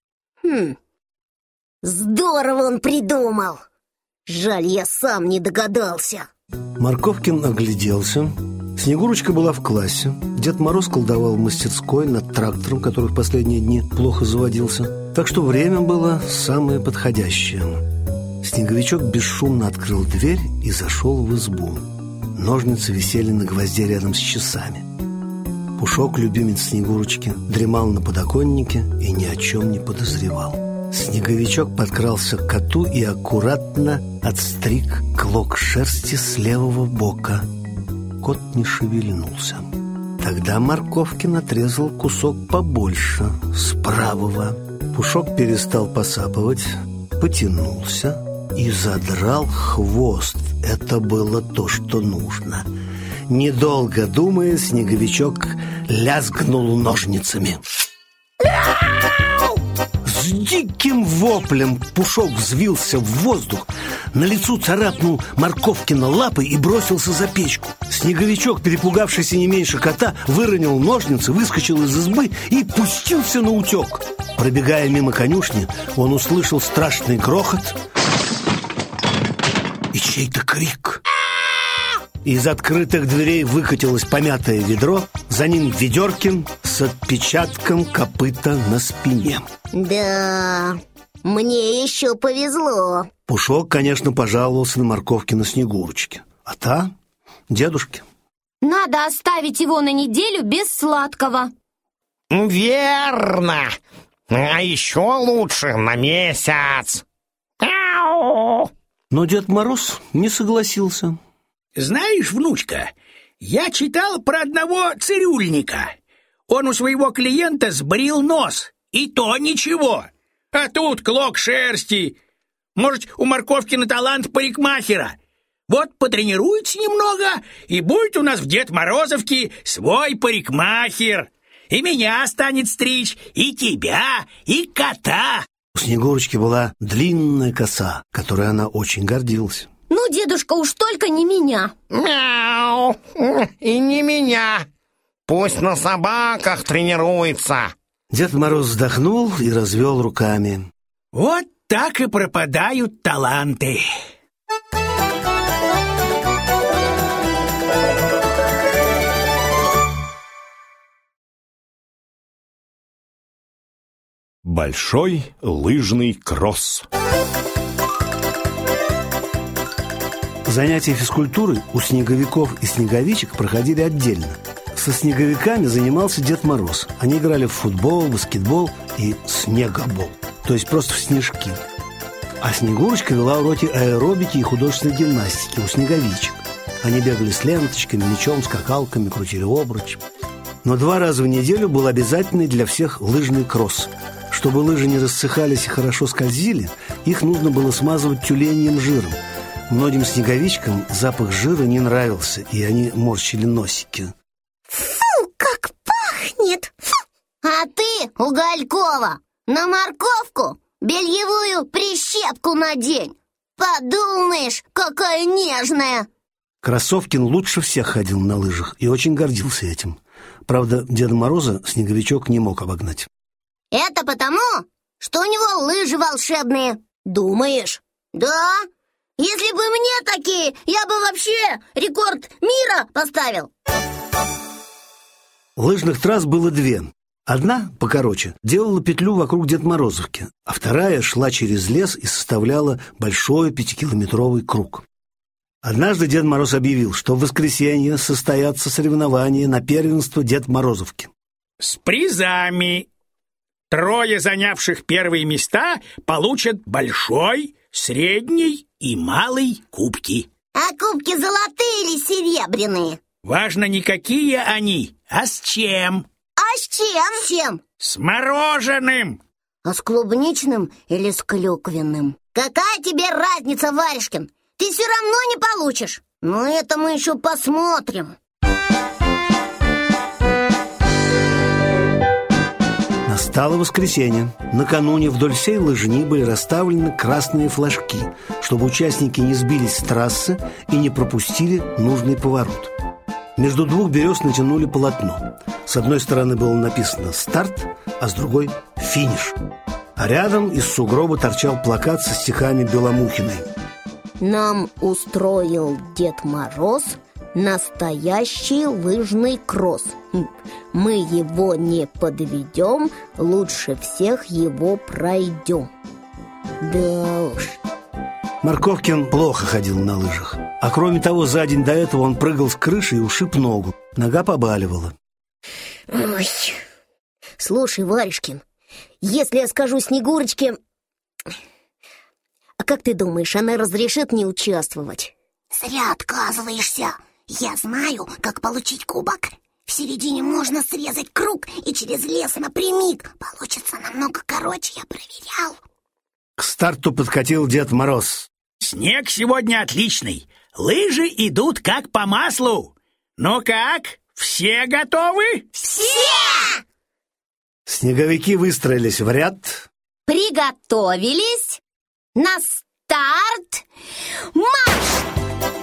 Здорово он придумал. Жаль, я сам не догадался. Марковкин огляделся. Снегурочка была в классе. Дед Мороз колдовал в мастерской над трактором, который в последние дни плохо заводился. Так что время было самое подходящее. Снеговичок бесшумно открыл дверь и зашел в избу. Ножницы висели на гвозде рядом с часами. Пушок, любимец Снегурочки, дремал на подоконнике и ни о чем не подозревал. Снеговичок подкрался к коту и аккуратно отстриг клок шерсти с левого бока. Кот не шевельнулся. Тогда Морковкин отрезал кусок побольше, с правого. Пушок перестал посапывать, потянулся и задрал хвост. Это было то, что нужно. Недолго думая, Снеговичок лязгнул ножницами. С диким воплем Пушок взвился в воздух, на лету царапнул Морковкина лапой и бросился за печку. Снеговичок, перепугавшийся не меньше кота, выронил ножницы, выскочил из избы и пустился на утек. Пробегая мимо конюшни, он услышал страшный грохот и чей-то крик. Из открытых дверей выкатилось помятое ведро, за ним Ведеркин с отпечатком копыта на спине. Да, мне еще повезло. Пушок, конечно, пожаловался на Морковкина Снегурочке, а та — дедушке. Надо оставить его на неделю без сладкого. Верно. А еще лучше на месяц. Мяу. Но Дед Мороз не согласился. Знаешь, внучка, я читал про одного цирюльника. Он у своего клиента сбрил нос, и то ничего. А тут клок шерсти. Может, у Морковкина талант парикмахера. Вот потренируется немного, и будет у нас в Дед Морозовке свой парикмахер. И меня станет стричь, и тебя, и кота. У Снегурочки была длинная коса, которой она очень гордилась. Ну, дедушка, уж только не меня. Мяу. И не меня. Пусть на собаках тренируется. Дед Мороз вздохнул и развел руками. Вот так и пропадают таланты. Большой лыжный кросс. Занятия физкультурой у снеговиков и снеговичек проходили отдельно. Со снеговиками занимался Дед Мороз. Они играли в футбол, баскетбол и снегобол, то есть просто в снежки. А Снегурочка вела уроки аэробики и художественной гимнастики у снеговичек. Они бегали с ленточками, мячом, скакалками, крутили обруч. Но 2 раза в неделю был обязательный для всех лыжный кросс. Чтобы лыжи не рассыхались и хорошо скользили, их нужно было смазывать тюленьим жиром. Многим снеговичкам запах жира не нравился, и они морщили носики. Фу, как пахнет! Фу. А ты, Уголькова, на морковку бельевую прищепку надень. Подумаешь, какая нежная. Красовкин лучше всех ходил на лыжах и очень гордился этим. Правда, Деда Мороза Снеговичок не мог обогнать. Это потому, что у него лыжи волшебные. Думаешь? Да. Если бы мне такие, я бы вообще рекорд мира поставил. Лыжных трасс было 2. Одна, покороче, делала петлю вокруг Дед Морозовки, а вторая шла через лес и составляла большой 5-километровый круг. Однажды Дед Мороз объявил, что в воскресенье состоятся соревнования на первенство Дед Морозовки. С призами. 3 занявших первые места получат большой, средний и малый кубки. А кубки золотые или серебряные? Важно не какие они, а с чем. А с чем? С чем? С мороженым. А с клубничным или с клюквенным? Какая тебе разница, Варежкин? Ты все равно не получишь. Но это мы еще посмотрим. Настало воскресенье. Накануне вдоль всей лыжни были расставлены красные флажки, чтобы участники не сбились с трассы и не пропустили нужный поворот. Между 2 берез натянули полотно. С одной стороны было написано «Старт», а с другой «Финиш». А рядом из сугроба торчал плакат со стихами Беломухиной. Нам устроил Дед Мороз настоящий лыжный кросс. Мы его не подведем, лучше всех его пройдем. Да уж. Морковкин плохо ходил на лыжах. А кроме того, за день до этого он прыгал с крыши и ушиб ногу. Нога побаливала. Ой. Слушай, Варежкин, если я скажу Снегурочке, А как ты думаешь, она разрешит не участвовать? Зря отказываешься. Я знаю, как получить кубок. В середине можно срезать круг и через лес напрямик. Получится намного короче, я проверял. К старту подкатил Дед Мороз. Снег сегодня отличный. Лыжи идут как по маслу. Ну как, все готовы? Все! Снеговики выстроились в ряд. Приготовились. На старт! Марш!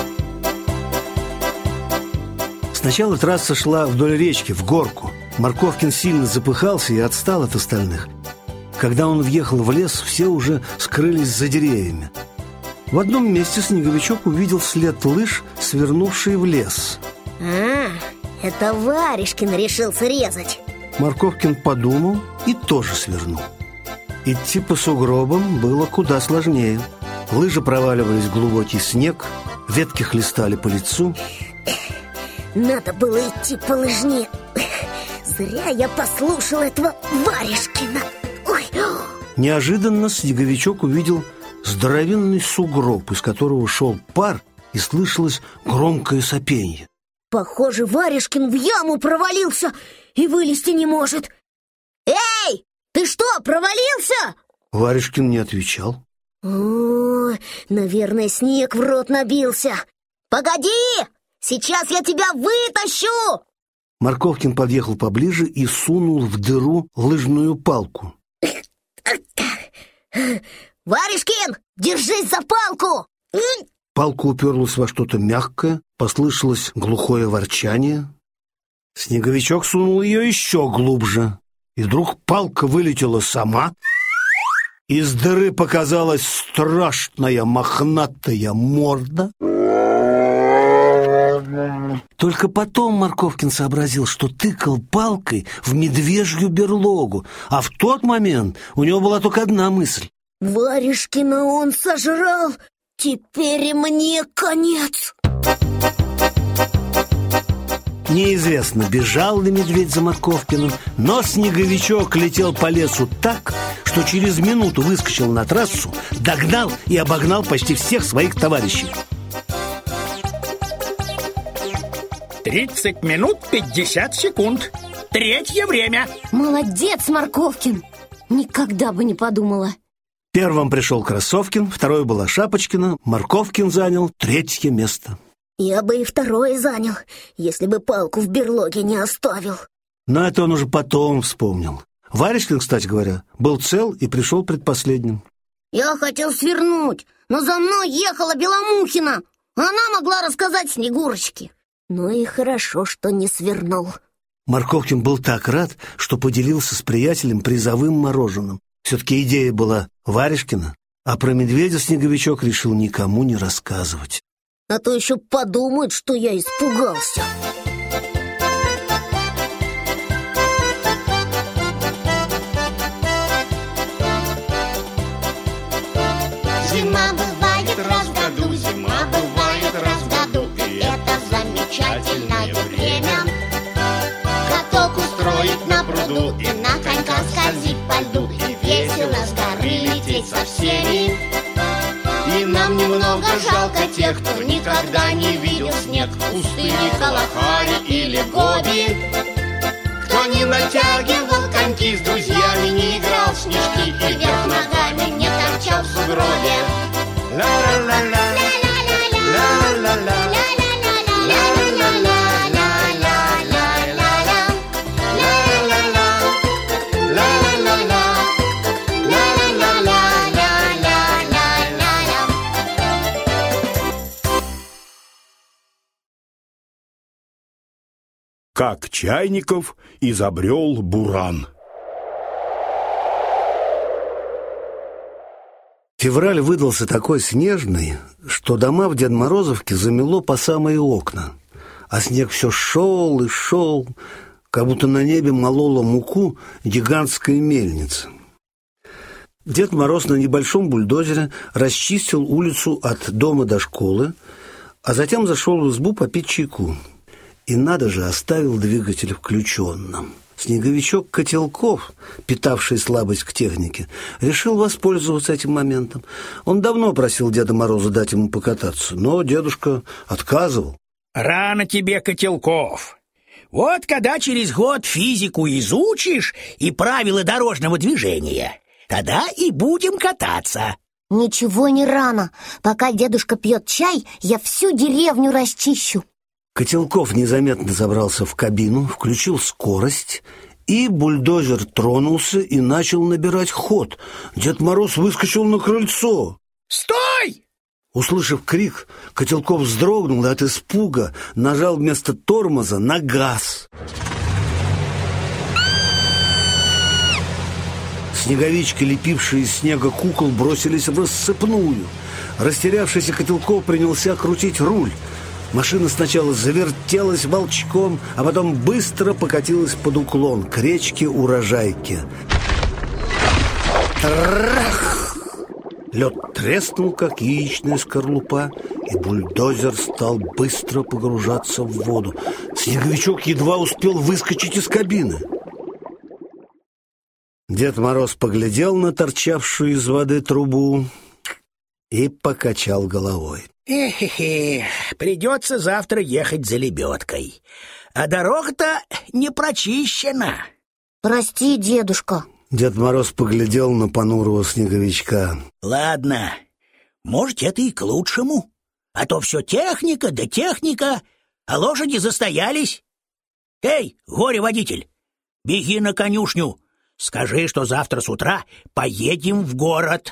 Сначала трасса шла вдоль речки, в горку. Морковкин сильно запыхался и отстал от остальных. Когда он въехал в лес, все уже скрылись за деревьями. В одном месте Снеговичок увидел след лыж, свернувший в лес. Это Варежкин решил срезать. Морковкин подумал и тоже свернул. Идти по сугробам было куда сложнее. Лыжи проваливались в глубокий снег, ветки хлестали по лицу. Надо было идти по лыжне. Зря я послушал этого Варежкина. Ой. Неожиданно Снеговичок увидел здоровенный сугроб, из которого шел пар, и слышалось громкое сопенье. Похоже, Варежкин в яму провалился и вылезти не может. Эй, ты что, провалился? Варежкин не отвечал. О, наверное, снег в рот набился. Погоди, сейчас я тебя вытащу. Морковкин подъехал поближе и сунул в дыру лыжную палку. Варежкин, держись за палку! Палка уперлась во что-то мягкое, послышалось глухое ворчание. Снеговичок сунул ее еще глубже, и вдруг палка вылетела сама. Из дыры показалась страшная мохнатая морда. Только потом Морковкин сообразил, что тыкал палкой в медвежью берлогу, а в тот момент у него была только одна мысль. Варежкина он сожрал, теперь и мне конец. Неизвестно, бежал ли медведь за Морковкиным, но Снеговичок летел по лесу так, что через минуту выскочил на трассу, догнал и обогнал почти всех своих товарищей. 30 минут 50 секунд. Третье время. Молодец, Морковкин. Никогда бы не подумала. Первым пришел Красовкин, второй была Шапочкина, Морковкин занял третье место. Я бы и второе занял, если бы палку в берлоге не оставил. Но это он уже потом вспомнил. Варежкин, кстати говоря, был цел и пришел предпоследним. Я хотел свернуть, но за мной ехала Беломухина. Она могла рассказать Снегурочке. Ну и хорошо, что не свернул. Морковкин был так рад, что поделился с приятелем призовым мороженым. Все-таки идея была Варежкина, а про медведя Снеговичок решил никому не рассказывать. А то еще подумают, что я испугался. Зима бывает раз в году, зима бывает раз в году, и это замечательное время. Каток устроить на пруду и на конька скользить по льду, и весело с горы лететь со всеми. И нам немного жалко тех, кто никогда не видел снег в пустыне Калахари или Гоби, кто не натягивал коньки с друзьями, не играл в снежки и вверх ногами не торчал в сугробе. Ла-ла-ла-ла, ла-ла-ла-ла, Как Чайников изобрел буран. Февраль выдался такой снежный, что дома в Дед-Морозовке замело по самые окна. А снег все шел и шел, как будто на небе молола муку гигантская мельница. Дед Мороз на небольшом бульдозере расчистил улицу от дома до школы, а затем зашел в избу попить чайку. И надо же, оставил двигатель включенным. Снеговичок Котелков, питавший слабость к технике, решил воспользоваться этим моментом. Он давно просил Деда Мороза дать ему покататься, но дедушка отказывал. Рано тебе, Котелков. Вот когда через год физику изучишь и правила дорожного движения, тогда и будем кататься. Ничего не рано. Пока дедушка пьет чай, я всю деревню расчищу. Котелков незаметно забрался в кабину, включил скорость, и бульдозер тронулся и начал набирать ход. Дед Мороз выскочил на крыльцо. «Стой!» Услышав крик, Котелков вздрогнул и от испуга нажал вместо тормоза на газ. Снеговички, лепившие из снега кукол, бросились в рассыпную. Растерявшийся Котелков принялся крутить руль. Машина сначала завертелась волчком, а потом быстро покатилась под уклон к речке Урожайке. Трах! Лед треснул, как яичная скорлупа, и бульдозер стал быстро погружаться в воду. Снеговичок едва успел выскочить из кабины. Дед Мороз поглядел на торчавшую из воды трубу и покачал головой. Эхе-хе, придется завтра ехать за лебедкой. А дорога-то не прочищена. Прости, дедушка. Дед Мороз поглядел на понурого снеговичка. Ладно, может, это и к лучшему. А то все техника да техника, а лошади застоялись. Эй, горе-водитель, беги на конюшню. Скажи, что завтра с утра поедем в город.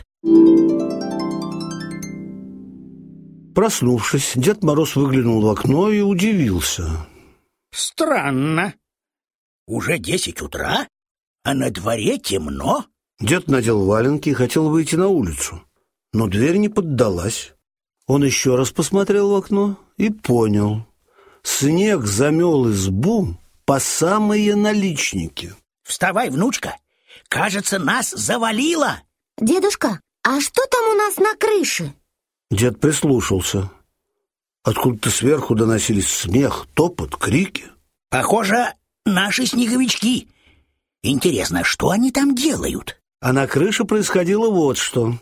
Проснувшись, Дед Мороз выглянул в окно и удивился. Странно. Уже 10 утра, а на дворе темно. Дед надел валенки и хотел выйти на улицу, но дверь не поддалась. Он еще раз посмотрел в окно и понял. Снег замел избу по самые наличники. Вставай, внучка, кажется, нас завалило. Дедушка, а что там у нас на крыше? Дед прислушался. Откуда-то сверху доносились смех, топот, крики. Похоже, наши снеговички. Интересно, что они там делают? А на крыше происходило вот что.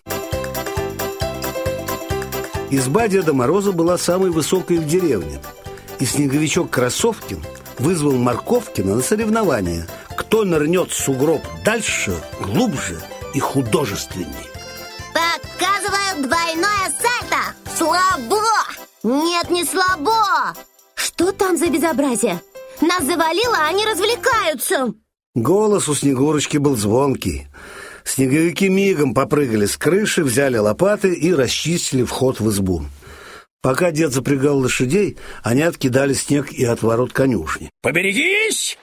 Изба Деда Мороза была самой высокой в деревне, и снеговичок Красовкин вызвал Морковкина на соревнование, кто нырнет в сугроб дальше, глубже и художественней. Показываю двойное сальто. Слабо! Нет, не слабо. Что там за безобразие? Нас завалило, а они развлекаются. Голос у Снегурочки был звонкий. Снеговики мигом попрыгали с крыши, взяли лопаты и расчистили вход в избу. Пока дед запрягал лошадей, они откидали снег и от ворот конюшни. Поберегись!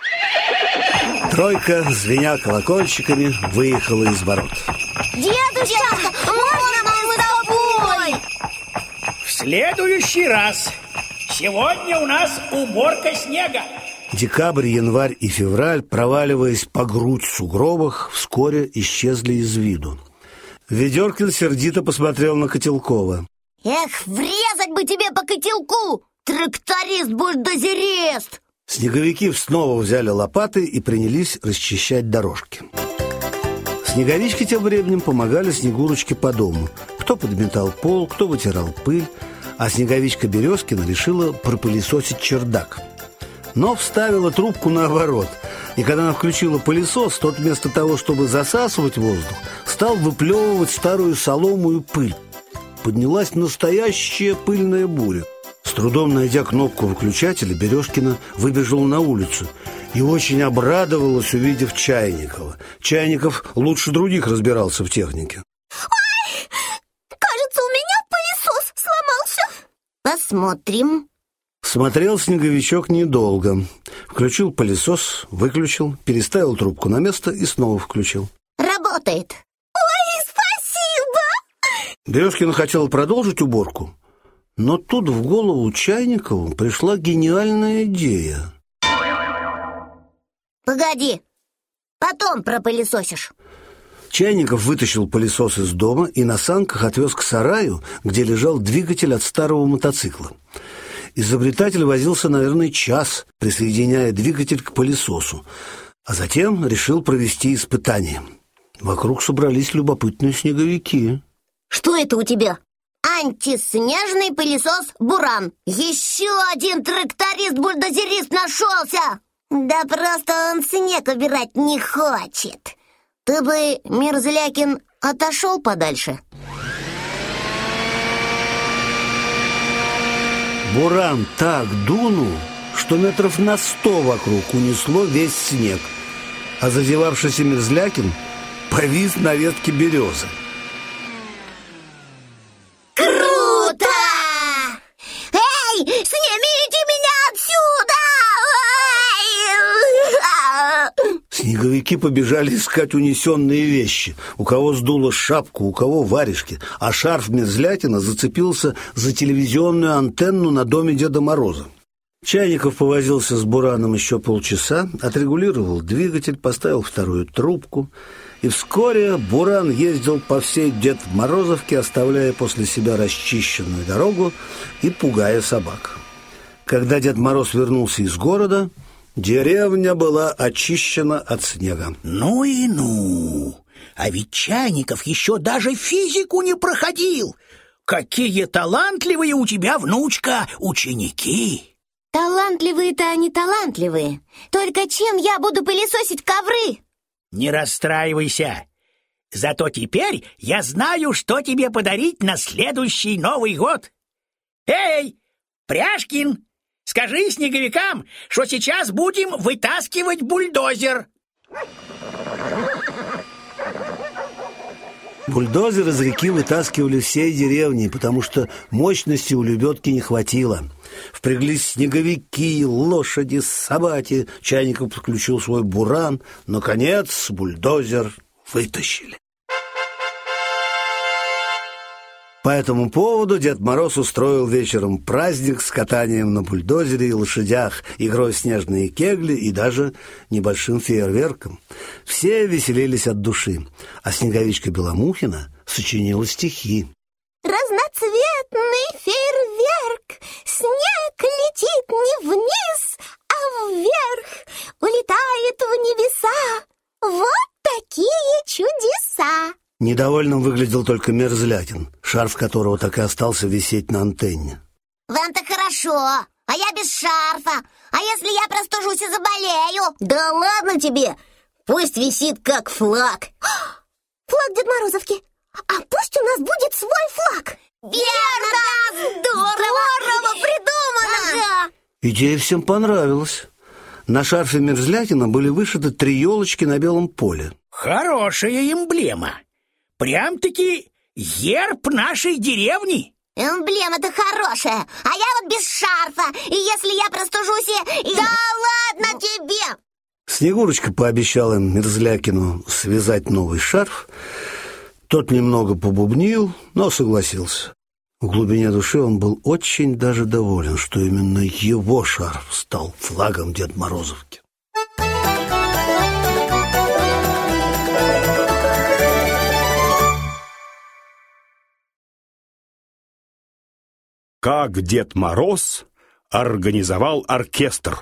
Тройка, звеня колокольчиками, выехала из ворот. Дедушка, можно мы с тобой? В следующий раз. Сегодня у нас уборка снега. Декабрь, январь и февраль, проваливаясь по грудь в сугробах, вскоре исчезли из виду. Ведеркин сердито посмотрел на Котелкова. Эх, врезать бы тебе по котелку, тракторист-бульдозерист! Снеговики снова взяли лопаты и принялись расчищать дорожки. Снеговички тем временем помогали Снегурочке по дому. Кто подметал пол, кто вытирал пыль, а снеговичка Березкина решила пропылесосить чердак. Но вставила трубку наоборот, и когда она включила пылесос, тот вместо того, чтобы засасывать воздух, стал выплевывать старую солому и пыль. Поднялась настоящая пыльная буря. С трудом найдя кнопку выключателя, Березкина выбежала на улицу и очень обрадовалась, увидев Чайникова. Чайников лучше других разбирался в технике. Ой, кажется, у меня пылесос сломался. Посмотрим. Смотрел Снеговичок недолго. Включил пылесос, выключил, переставил трубку на место и снова включил. Работает. Ой, спасибо! Березкина хотела продолжить уборку, но тут в голову Чайникову пришла гениальная идея. Погоди, потом пропылесосишь. Чайников вытащил пылесос из дома и на санках отвез к сараю, где лежал двигатель от старого мотоцикла. Изобретатель возился, наверное, час, присоединяя двигатель к пылесосу. А затем решил провести испытание. Вокруг собрались любопытные снеговики. Что это у тебя? Антиснежный пылесос «Буран». Еще один тракторист-бульдозерист нашелся. Да просто он снег убирать не хочет. Ты бы, Мерзлякин, отошел подальше. Буран так дунул, что метров на 100 вокруг унесло весь снег, а зазевавшийся Мерзлякин повис на ветке березы. Круто! Эй, снимите меня отсюда! Снеговики побежали искать унесенные вещи. У кого сдуло шапку, у кого варежки, а шарф Мерзлякина зацепился за телевизионную антенну на доме Деда Мороза. Чайников повозился с Бураном еще полчаса, отрегулировал двигатель, поставил вторую трубку, и вскоре Буран ездил по всей Дед Морозовке, оставляя после себя расчищенную дорогу и пугая собак. Когда Дед Мороз вернулся из города, деревня была очищена от снега. Ну и ну! А ведь Чайников еще даже физику не проходил! Какие талантливые у тебя, внучка, ученики! Талантливые-то они талантливые. Только чем я буду пылесосить ковры? Не расстраивайся. Зато теперь я знаю, что тебе подарить на следующий Новый год. Эй, Пряжкин, скажи снеговикам, что сейчас будем вытаскивать бульдозер. Бульдозер из реки вытаскивали всей деревни, потому что мощности у лебедки не хватило. Впряглись снеговики, лошади, собаки. Чайников подключил свой буран. Наконец бульдозер вытащили. По этому поводу Дед Мороз устроил вечером праздник с катанием на бульдозере и лошадях, игрой в снежные кегли и даже небольшим фейерверком. Все веселились от души, а снеговичка Беломухина сочинила стихи. Разноцветный фейерверк, снег летит не вниз, а вверх, улетает в небеса. Вот такие чудеса! Недовольным выглядел только Мерзлякин, шарф которого так и остался висеть на антенне. Вам-то хорошо, а я без шарфа. А если я простужусь и заболею? Да ладно тебе, пусть висит как флаг. Флаг Дед Морозовки. А пусть у нас будет свой флаг. Верно! Здорово придумано! Ага. Идея всем понравилась. На шарфе Мерзлякина были вышиты 3 елочки на белом поле. Хорошая эмблема. Прям-таки герб нашей деревни. Эмблема-то хорошая, а я вот без шарфа. И если я простужусь и... Да ладно тебе! Снегурочка пообещала Мерзлякину связать новый шарф. Тот немного побубнил, но согласился. В глубине души он был очень даже доволен, что именно его шарф стал флагом Дед Морозовки. Как Дед Мороз организовал оркестр.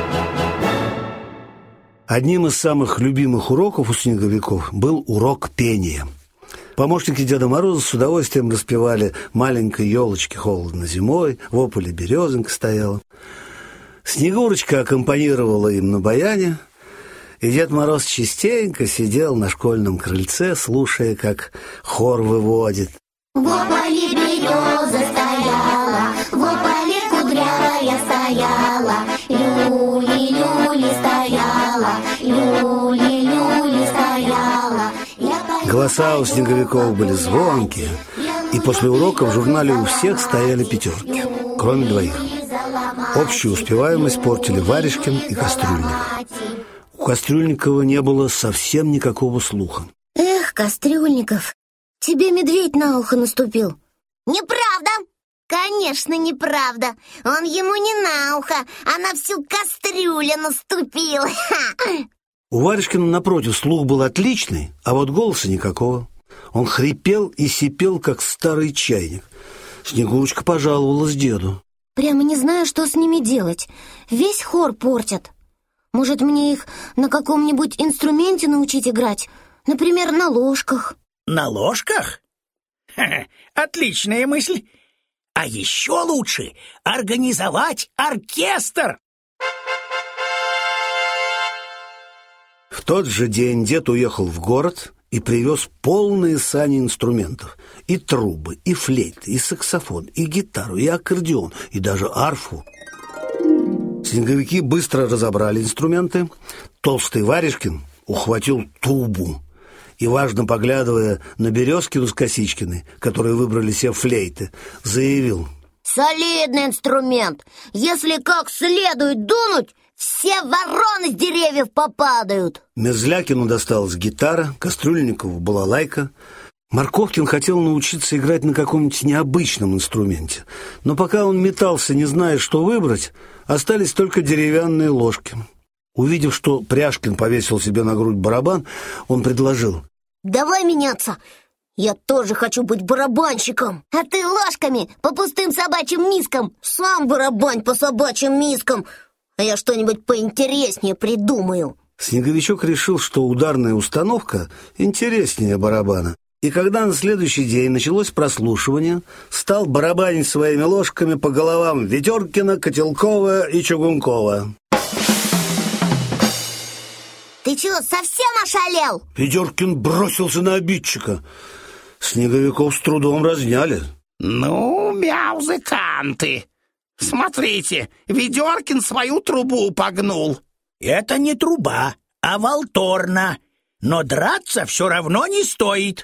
Одним из самых любимых уроков у снеговиков был урок пения. Помощники Деда Мороза с удовольствием распевали «Маленькой елочке холодно зимой», «В ополе березонька стояла». Снегурочка аккомпанировала им на баяне, и Дед Мороз частенько сидел на школьном крыльце, слушая, как хор выводит. В ополе береза стояла, в ополе кудрявая стояла, люли-люли стояла, люли-люли стояла. Голоса у снеговиков были звонкие, и после урока в журнале у всех стояли 5, кроме 2. Общую успеваемость портили Варежкин и Кастрюльников. У Кастрюльникова не было совсем никакого слуха. Эх, Кастрюльников, тебе медведь на ухо наступил. Неправда! Конечно, неправда. Он ему не на ухо, а на всю кастрюлю наступил. У Варежкина, напротив, слух был отличный, а вот голоса никакого. Он хрипел и сипел, как старый чайник. Снегурочка пожаловалась деду. Прямо не знаю, что с ними делать. Весь хор портят. Может, мне их на каком-нибудь инструменте научить играть? Например, на ложках. На ложках? Ха-ха, отличная мысль. А еще лучше организовать оркестр. В тот же день дед уехал в город и привез полные сани инструментов. И трубы, и флейты, и саксофон, и гитару, и аккордеон, и даже арфу. Снеговики быстро разобрали инструменты. Толстый Варежкин ухватил тубу и, важно поглядывая на Березкину с Косичкиной, которые выбрали себе флейты, заявил: солидный инструмент. Если как следует дунуть, все вороны с деревьев попадают. Мерзлякину досталась гитара, Кастрюльникову балалайка. Марковкин хотел научиться играть на каком-нибудь необычном инструменте, но пока он метался, не зная, что выбрать, остались только деревянные ложки. Увидев, что Пряжкин повесил себе на грудь барабан, он предложил: давай меняться. Я тоже хочу быть барабанщиком. А ты ложками по пустым собачьим мискам. Сам барабань по собачьим мискам. А я что-нибудь поинтереснее придумаю. Снеговичок решил, что ударная установка интереснее барабана. И когда на следующий день началось прослушивание, стал барабанить своими ложками по головам Ведеркина, Котелкова и Чугункова. Ты чего, совсем ошалел? Ведеркин бросился на обидчика. Снеговиков с трудом разняли. Ну, музыканты, смотрите, Ведеркин свою трубу погнул. Это не труба, а валторна. Но драться все равно не стоит.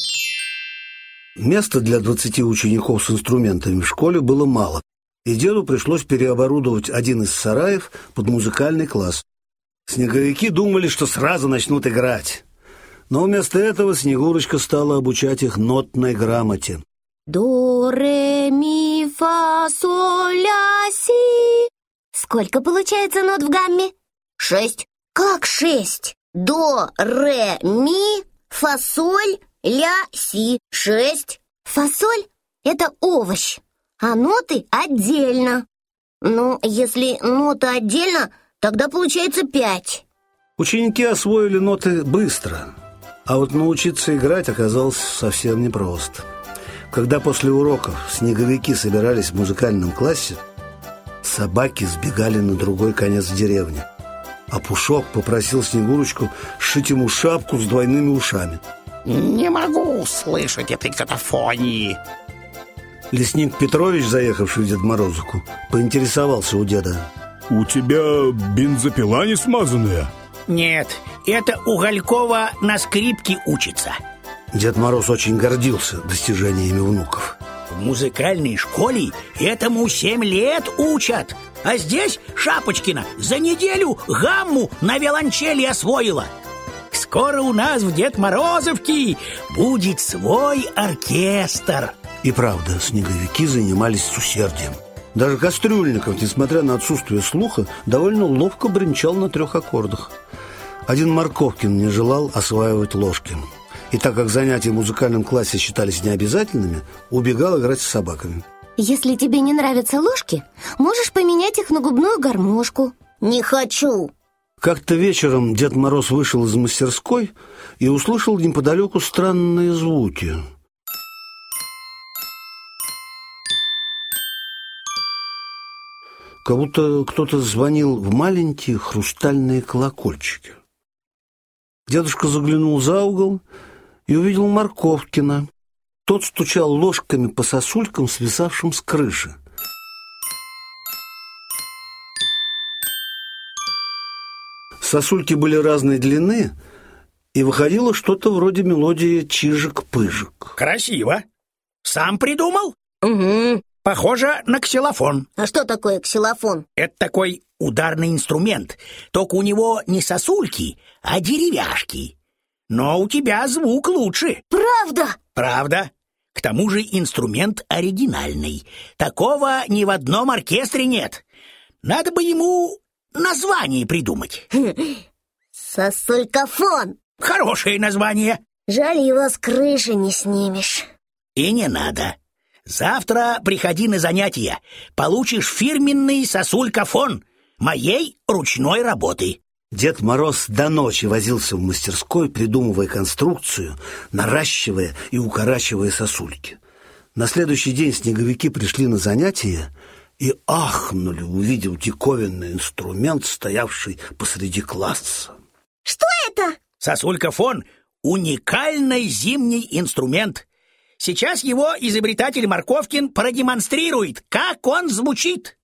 Места для 20 учеников с инструментами в школе было мало, и деду пришлось переоборудовать один из сараев под музыкальный класс. Снеговики думали, что сразу начнут играть. Но вместо этого Снегурочка стала обучать их нотной грамоте. До, ре, ми, фа, соль, ля, си. Сколько получается нот в гамме? 6. Как 6? До, ре, ми, фа, соль, ля, си. 6. Фасоль — это овощ, а ноты отдельно. Ну, если ноты отдельно, тогда получается 5. Ученики освоили ноты быстро, а вот научиться играть оказалось совсем непросто. Когда после уроков снеговики собирались в музыкальном классе, собаки сбегали на другой конец деревни, а Пушок попросил Снегурочку сшить ему шапку с двойными ушами. Не могу слышать этой какофонии. Лесник Петрович, заехавший в Дед Морозовку, поинтересовался у деда: У тебя бензопила не смазанная? Нет, это Уголькова на скрипке учится. Дед Мороз очень гордился достижениями внуков. В музыкальной школе этому 7 лет учат. А здесь Шапочкина за неделю гамму на виолончели освоила. Скоро у нас в Дед Морозовке будет свой оркестр. И правда, снеговики занимались с усердием. Даже Кастрюльников, несмотря на отсутствие слуха, довольно ловко бренчал на 3 аккордах. Один Марковкин не желал осваивать ложки. И так как занятия в музыкальном классе считались необязательными, убегал играть с собаками. Если тебе не нравятся ложки, можешь поменять их на губную гармошку. Не хочу. Как-то вечером Дед Мороз вышел из мастерской и услышал неподалеку странные звуки. Как будто кто-то звонил в маленькие хрустальные колокольчики. Дедушка заглянул за угол и увидел Марковкина. Тот стучал ложками по сосулькам, свисавшим с крыши. Сосульки были разной длины, и выходило что-то вроде мелодии «Чижик-пыжик». Красиво. Сам придумал? Угу. Похоже на ксилофон. А что такое ксилофон? Это такой ударный инструмент. Только у него не сосульки, а деревяшки. Но у тебя звук лучше. Правда? Правда. К тому же инструмент оригинальный. Такого ни в одном оркестре нет. Надо бы ему название придумать. Сосулькофон. Хорошее название. Жаль, его с крыши не снимешь. И не надо. Завтра приходи на занятия. Получишь фирменный сосулькофон. моей ручной работы. Дед Мороз до ночи возился в мастерской, придумывая конструкцию, наращивая и укорачивая сосульки. На следующий день снеговики пришли на занятия и ахнули, увидев диковинный инструмент, стоявший посреди класса. Что это? Сосулька-фон — уникальный зимний инструмент. Сейчас его изобретатель Морковкин продемонстрирует, как он звучит.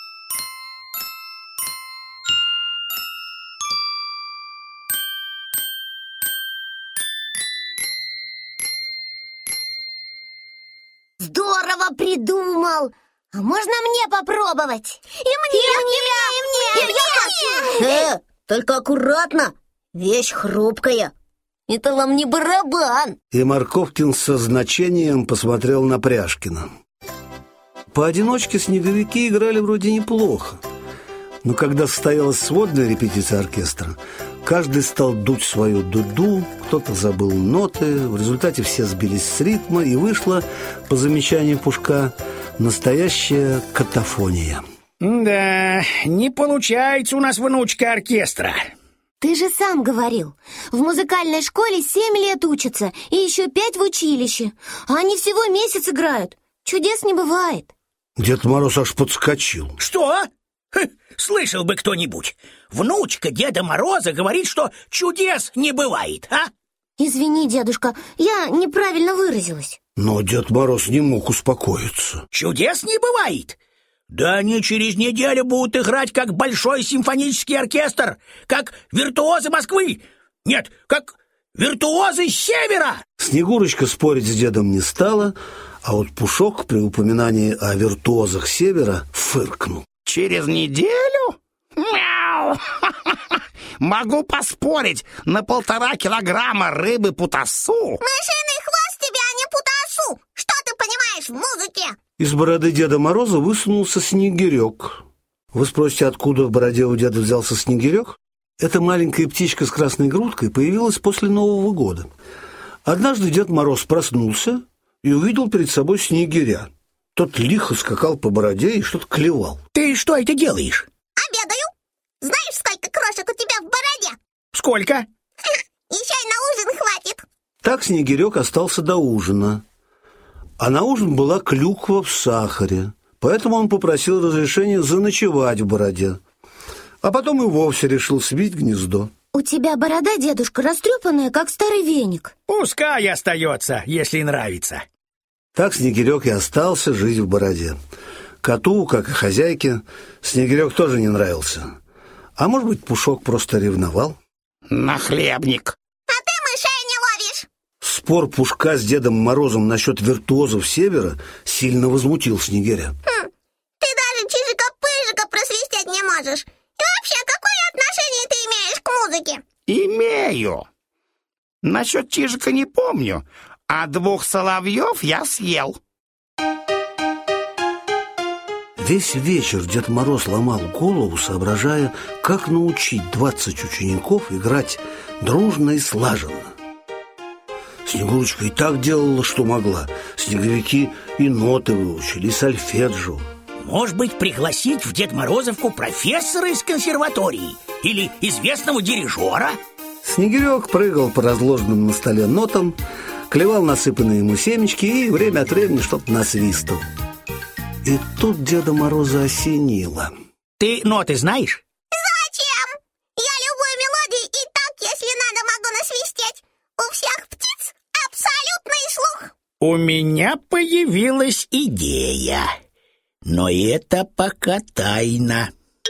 Здорово придумал! А можно мне попробовать? И мне! И я хочу! Только аккуратно! Вещь хрупкая. Это вам не барабан. И Морковкин со значением посмотрел на Пряжкина. Поодиночке снеговики играли вроде неплохо. Но когда состоялась сводная репетиция оркестра, каждый стал дуть свою дуду, кто-то забыл ноты, в результате все сбились с ритма, и вышла, по замечанию Пушка, настоящая катафония. Да, не получается у нас внучка оркестра. Ты же сам говорил, в музыкальной школе 7 лет учатся, и еще 5 в училище. А они всего месяц играют. Чудес не бывает. Дед Мороз аж подскочил. Что? Слышал бы кто-нибудь. Внучка Деда Мороза говорит, что чудес не бывает, а? Извини, дедушка, я неправильно выразилась. Но Дед Мороз не мог успокоиться. Чудес не бывает? Да они через неделю будут играть как большой симфонический оркестр, как виртуозы Москвы. Нет, как виртуозы Севера. Снегурочка спорить с дедом не стала, а вот Пушок при упоминании о виртуозах Севера фыркнул. Через неделю? Мяу! Могу поспорить на 1,5 килограмма рыбы путасу. Мышиный хвост тебе, а не путасу! Что ты понимаешь в музыке? Из бороды Деда Мороза высунулся снегирек. Вы спросите, откуда в бороде у деда взялся снегирек? Эта маленькая птичка с красной грудкой появилась после Нового года. Однажды Дед Мороз проснулся и увидел перед собой снегиря. Тот лихо скакал по бороде и что-то клевал. Ты что это делаешь? Обедаю. Знаешь, сколько крошек у тебя в бороде? Сколько? Еще и на ужин хватит. Так снегирек остался до ужина. А на ужин была клюква в сахаре, поэтому он попросил разрешения заночевать в бороде. А потом и вовсе решил свить гнездо. У тебя борода, дедушка, растрепанная, как старый веник. Пускай остается, если нравится. Так Снегирек и остался жить в бороде. Коту, как и хозяйке, Снегирек тоже не нравился. А может быть, Пушок просто ревновал? Нахлебник. А ты мышей не ловишь. Спор Пушка с Дедом Морозом насчет виртуозов Севера сильно возмутил Снегиря. Ты даже чижика-пыжика просвистеть не можешь. И вообще, какое отношение ты имеешь к музыке? Имею. Насчет чижика не помню, а 2 соловьев я съел. Весь вечер Дед Мороз ломал голову, соображая, как научить 20 учеников играть дружно и слаженно. Снегурочка и так делала, что могла. Снеговики и ноты выучили, и сольфеджио. Может быть, пригласить в Дед Морозовку профессора из консерватории или известного дирижера? Снегирек прыгал по разложенным на столе нотам, клевал насыпанные ему семечки и время от времени что-то насвистывал. И тут Деда Мороза осенило. Ты ноты знаешь? Зачем? Я любую мелодию и так, если надо, могу насвистеть. У всех птиц абсолютный слух. У меня появилась идея, но это пока тайна.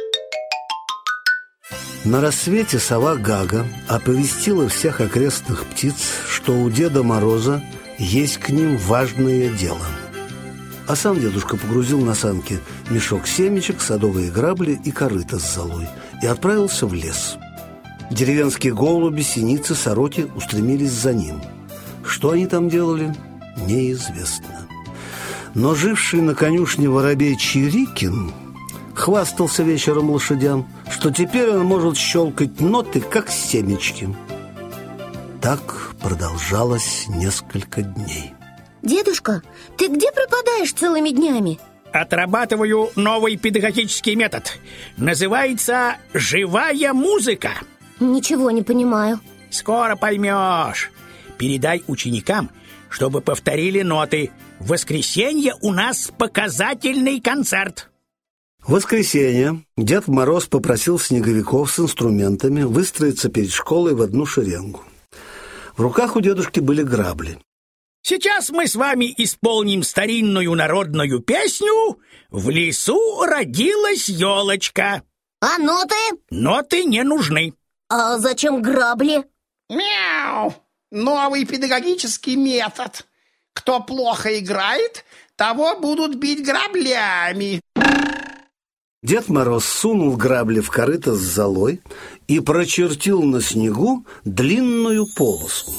На рассвете сова Гага оповестила всех окрестных птиц, что у Деда Мороза есть к ним важное дело. А сам дедушка погрузил на санки мешок семечек, садовые грабли и корыто с золой и отправился в лес. Деревенские голуби, синицы, сороки устремились за ним. Что они там делали, неизвестно. Но живший на конюшне воробей Чирикин хвастался вечером лошадям, что теперь он может щелкать ноты, как семечки. Так продолжалось несколько дней. Дедушка, ты где пропадаешь целыми днями? Отрабатываю новый педагогический метод. Называется «живая музыка». Ничего не понимаю. Скоро поймешь. Передай ученикам, чтобы повторили ноты. В воскресенье у нас показательный концерт. В воскресенье Дед Мороз попросил снеговиков с инструментами выстроиться перед школой в одну шеренгу. В руках у дедушки были грабли. Сейчас мы с вами исполним старинную народную песню «В лесу родилась елочка». А ноты? Ноты не нужны. А зачем грабли? Мяу! Новый педагогический метод. Кто плохо играет, того будут бить граблями. Дед Мороз сунул грабли в корыто с золой и прочертил на снегу длинную полосу.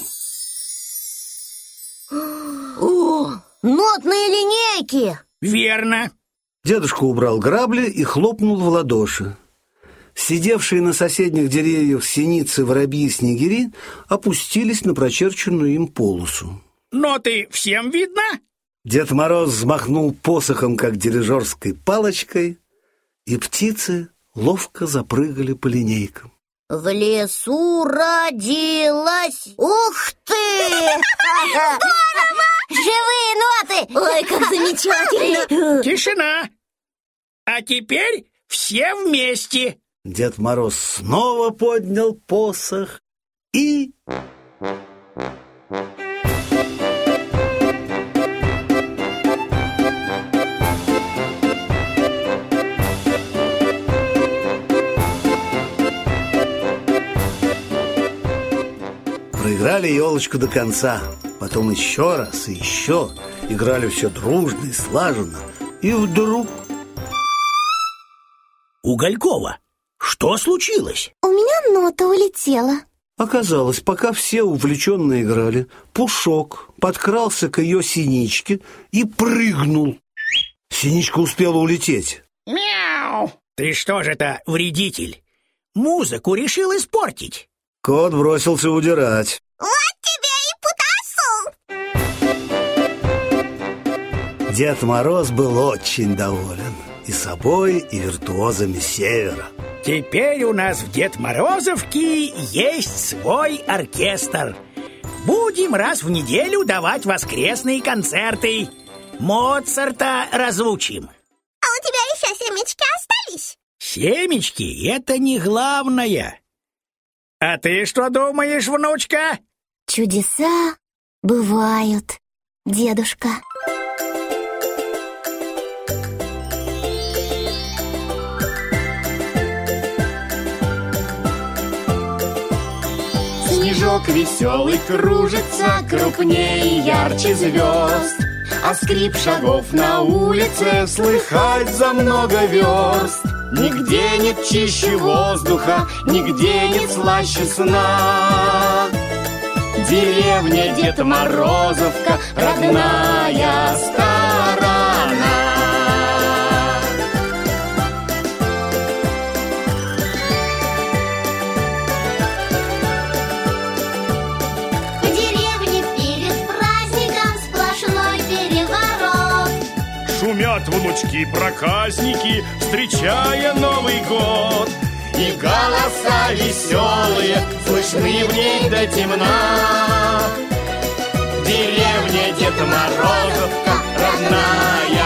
О, нотные линейки! Верно. Дедушка убрал грабли и хлопнул в ладоши. Сидевшие на соседних деревьях синицы, воробьи и снегири опустились на прочерченную им полосу. Ноты всем видно? Дед Мороз взмахнул посохом, как дирижерской палочкой, и птицы ловко запрыгали по линейкам. В лесу родилась... Ух ты! Здорово! Живые ноты! Ой, как замечательно! Тишина! А теперь все вместе. Дед Мороз снова поднял посох и... Проиграли елочку до конца, потом еще раз и еще. Играли все дружно и слаженно. И вдруг... Уголькова, что случилось? У меня нота улетела. Оказалось, пока все увлеченно играли, Пушок подкрался к ее синичке и прыгнул. Синичка успела улететь. Мяу! Ты что же это, вредитель? Музыку решил испортить. Кот бросился удирать. Вот тебе и потасу. Дед Мороз был очень доволен и собой, и виртуозами севера. Теперь у нас в Дед Морозовке есть свой оркестр. Будем раз в неделю давать воскресные концерты. Моцарта разучим. А у тебя еще семечки остались? Семечки — это не главное. А ты что думаешь, внучка? Чудеса бывают, дедушка. Снежок веселый кружится крупнее и ярче звезд, а скрип шагов на улице слыхать за много верст. Нигде нет чище воздуха, нигде нет слаще сна. Деревня Дед Морозовка, родная сторона. В деревне перед праздником сплошной переворот. Шумят внучки-проказники, встречая Новый год. И голоса веселые слышны в ней до темна. Деревня Дед Морозовка, родная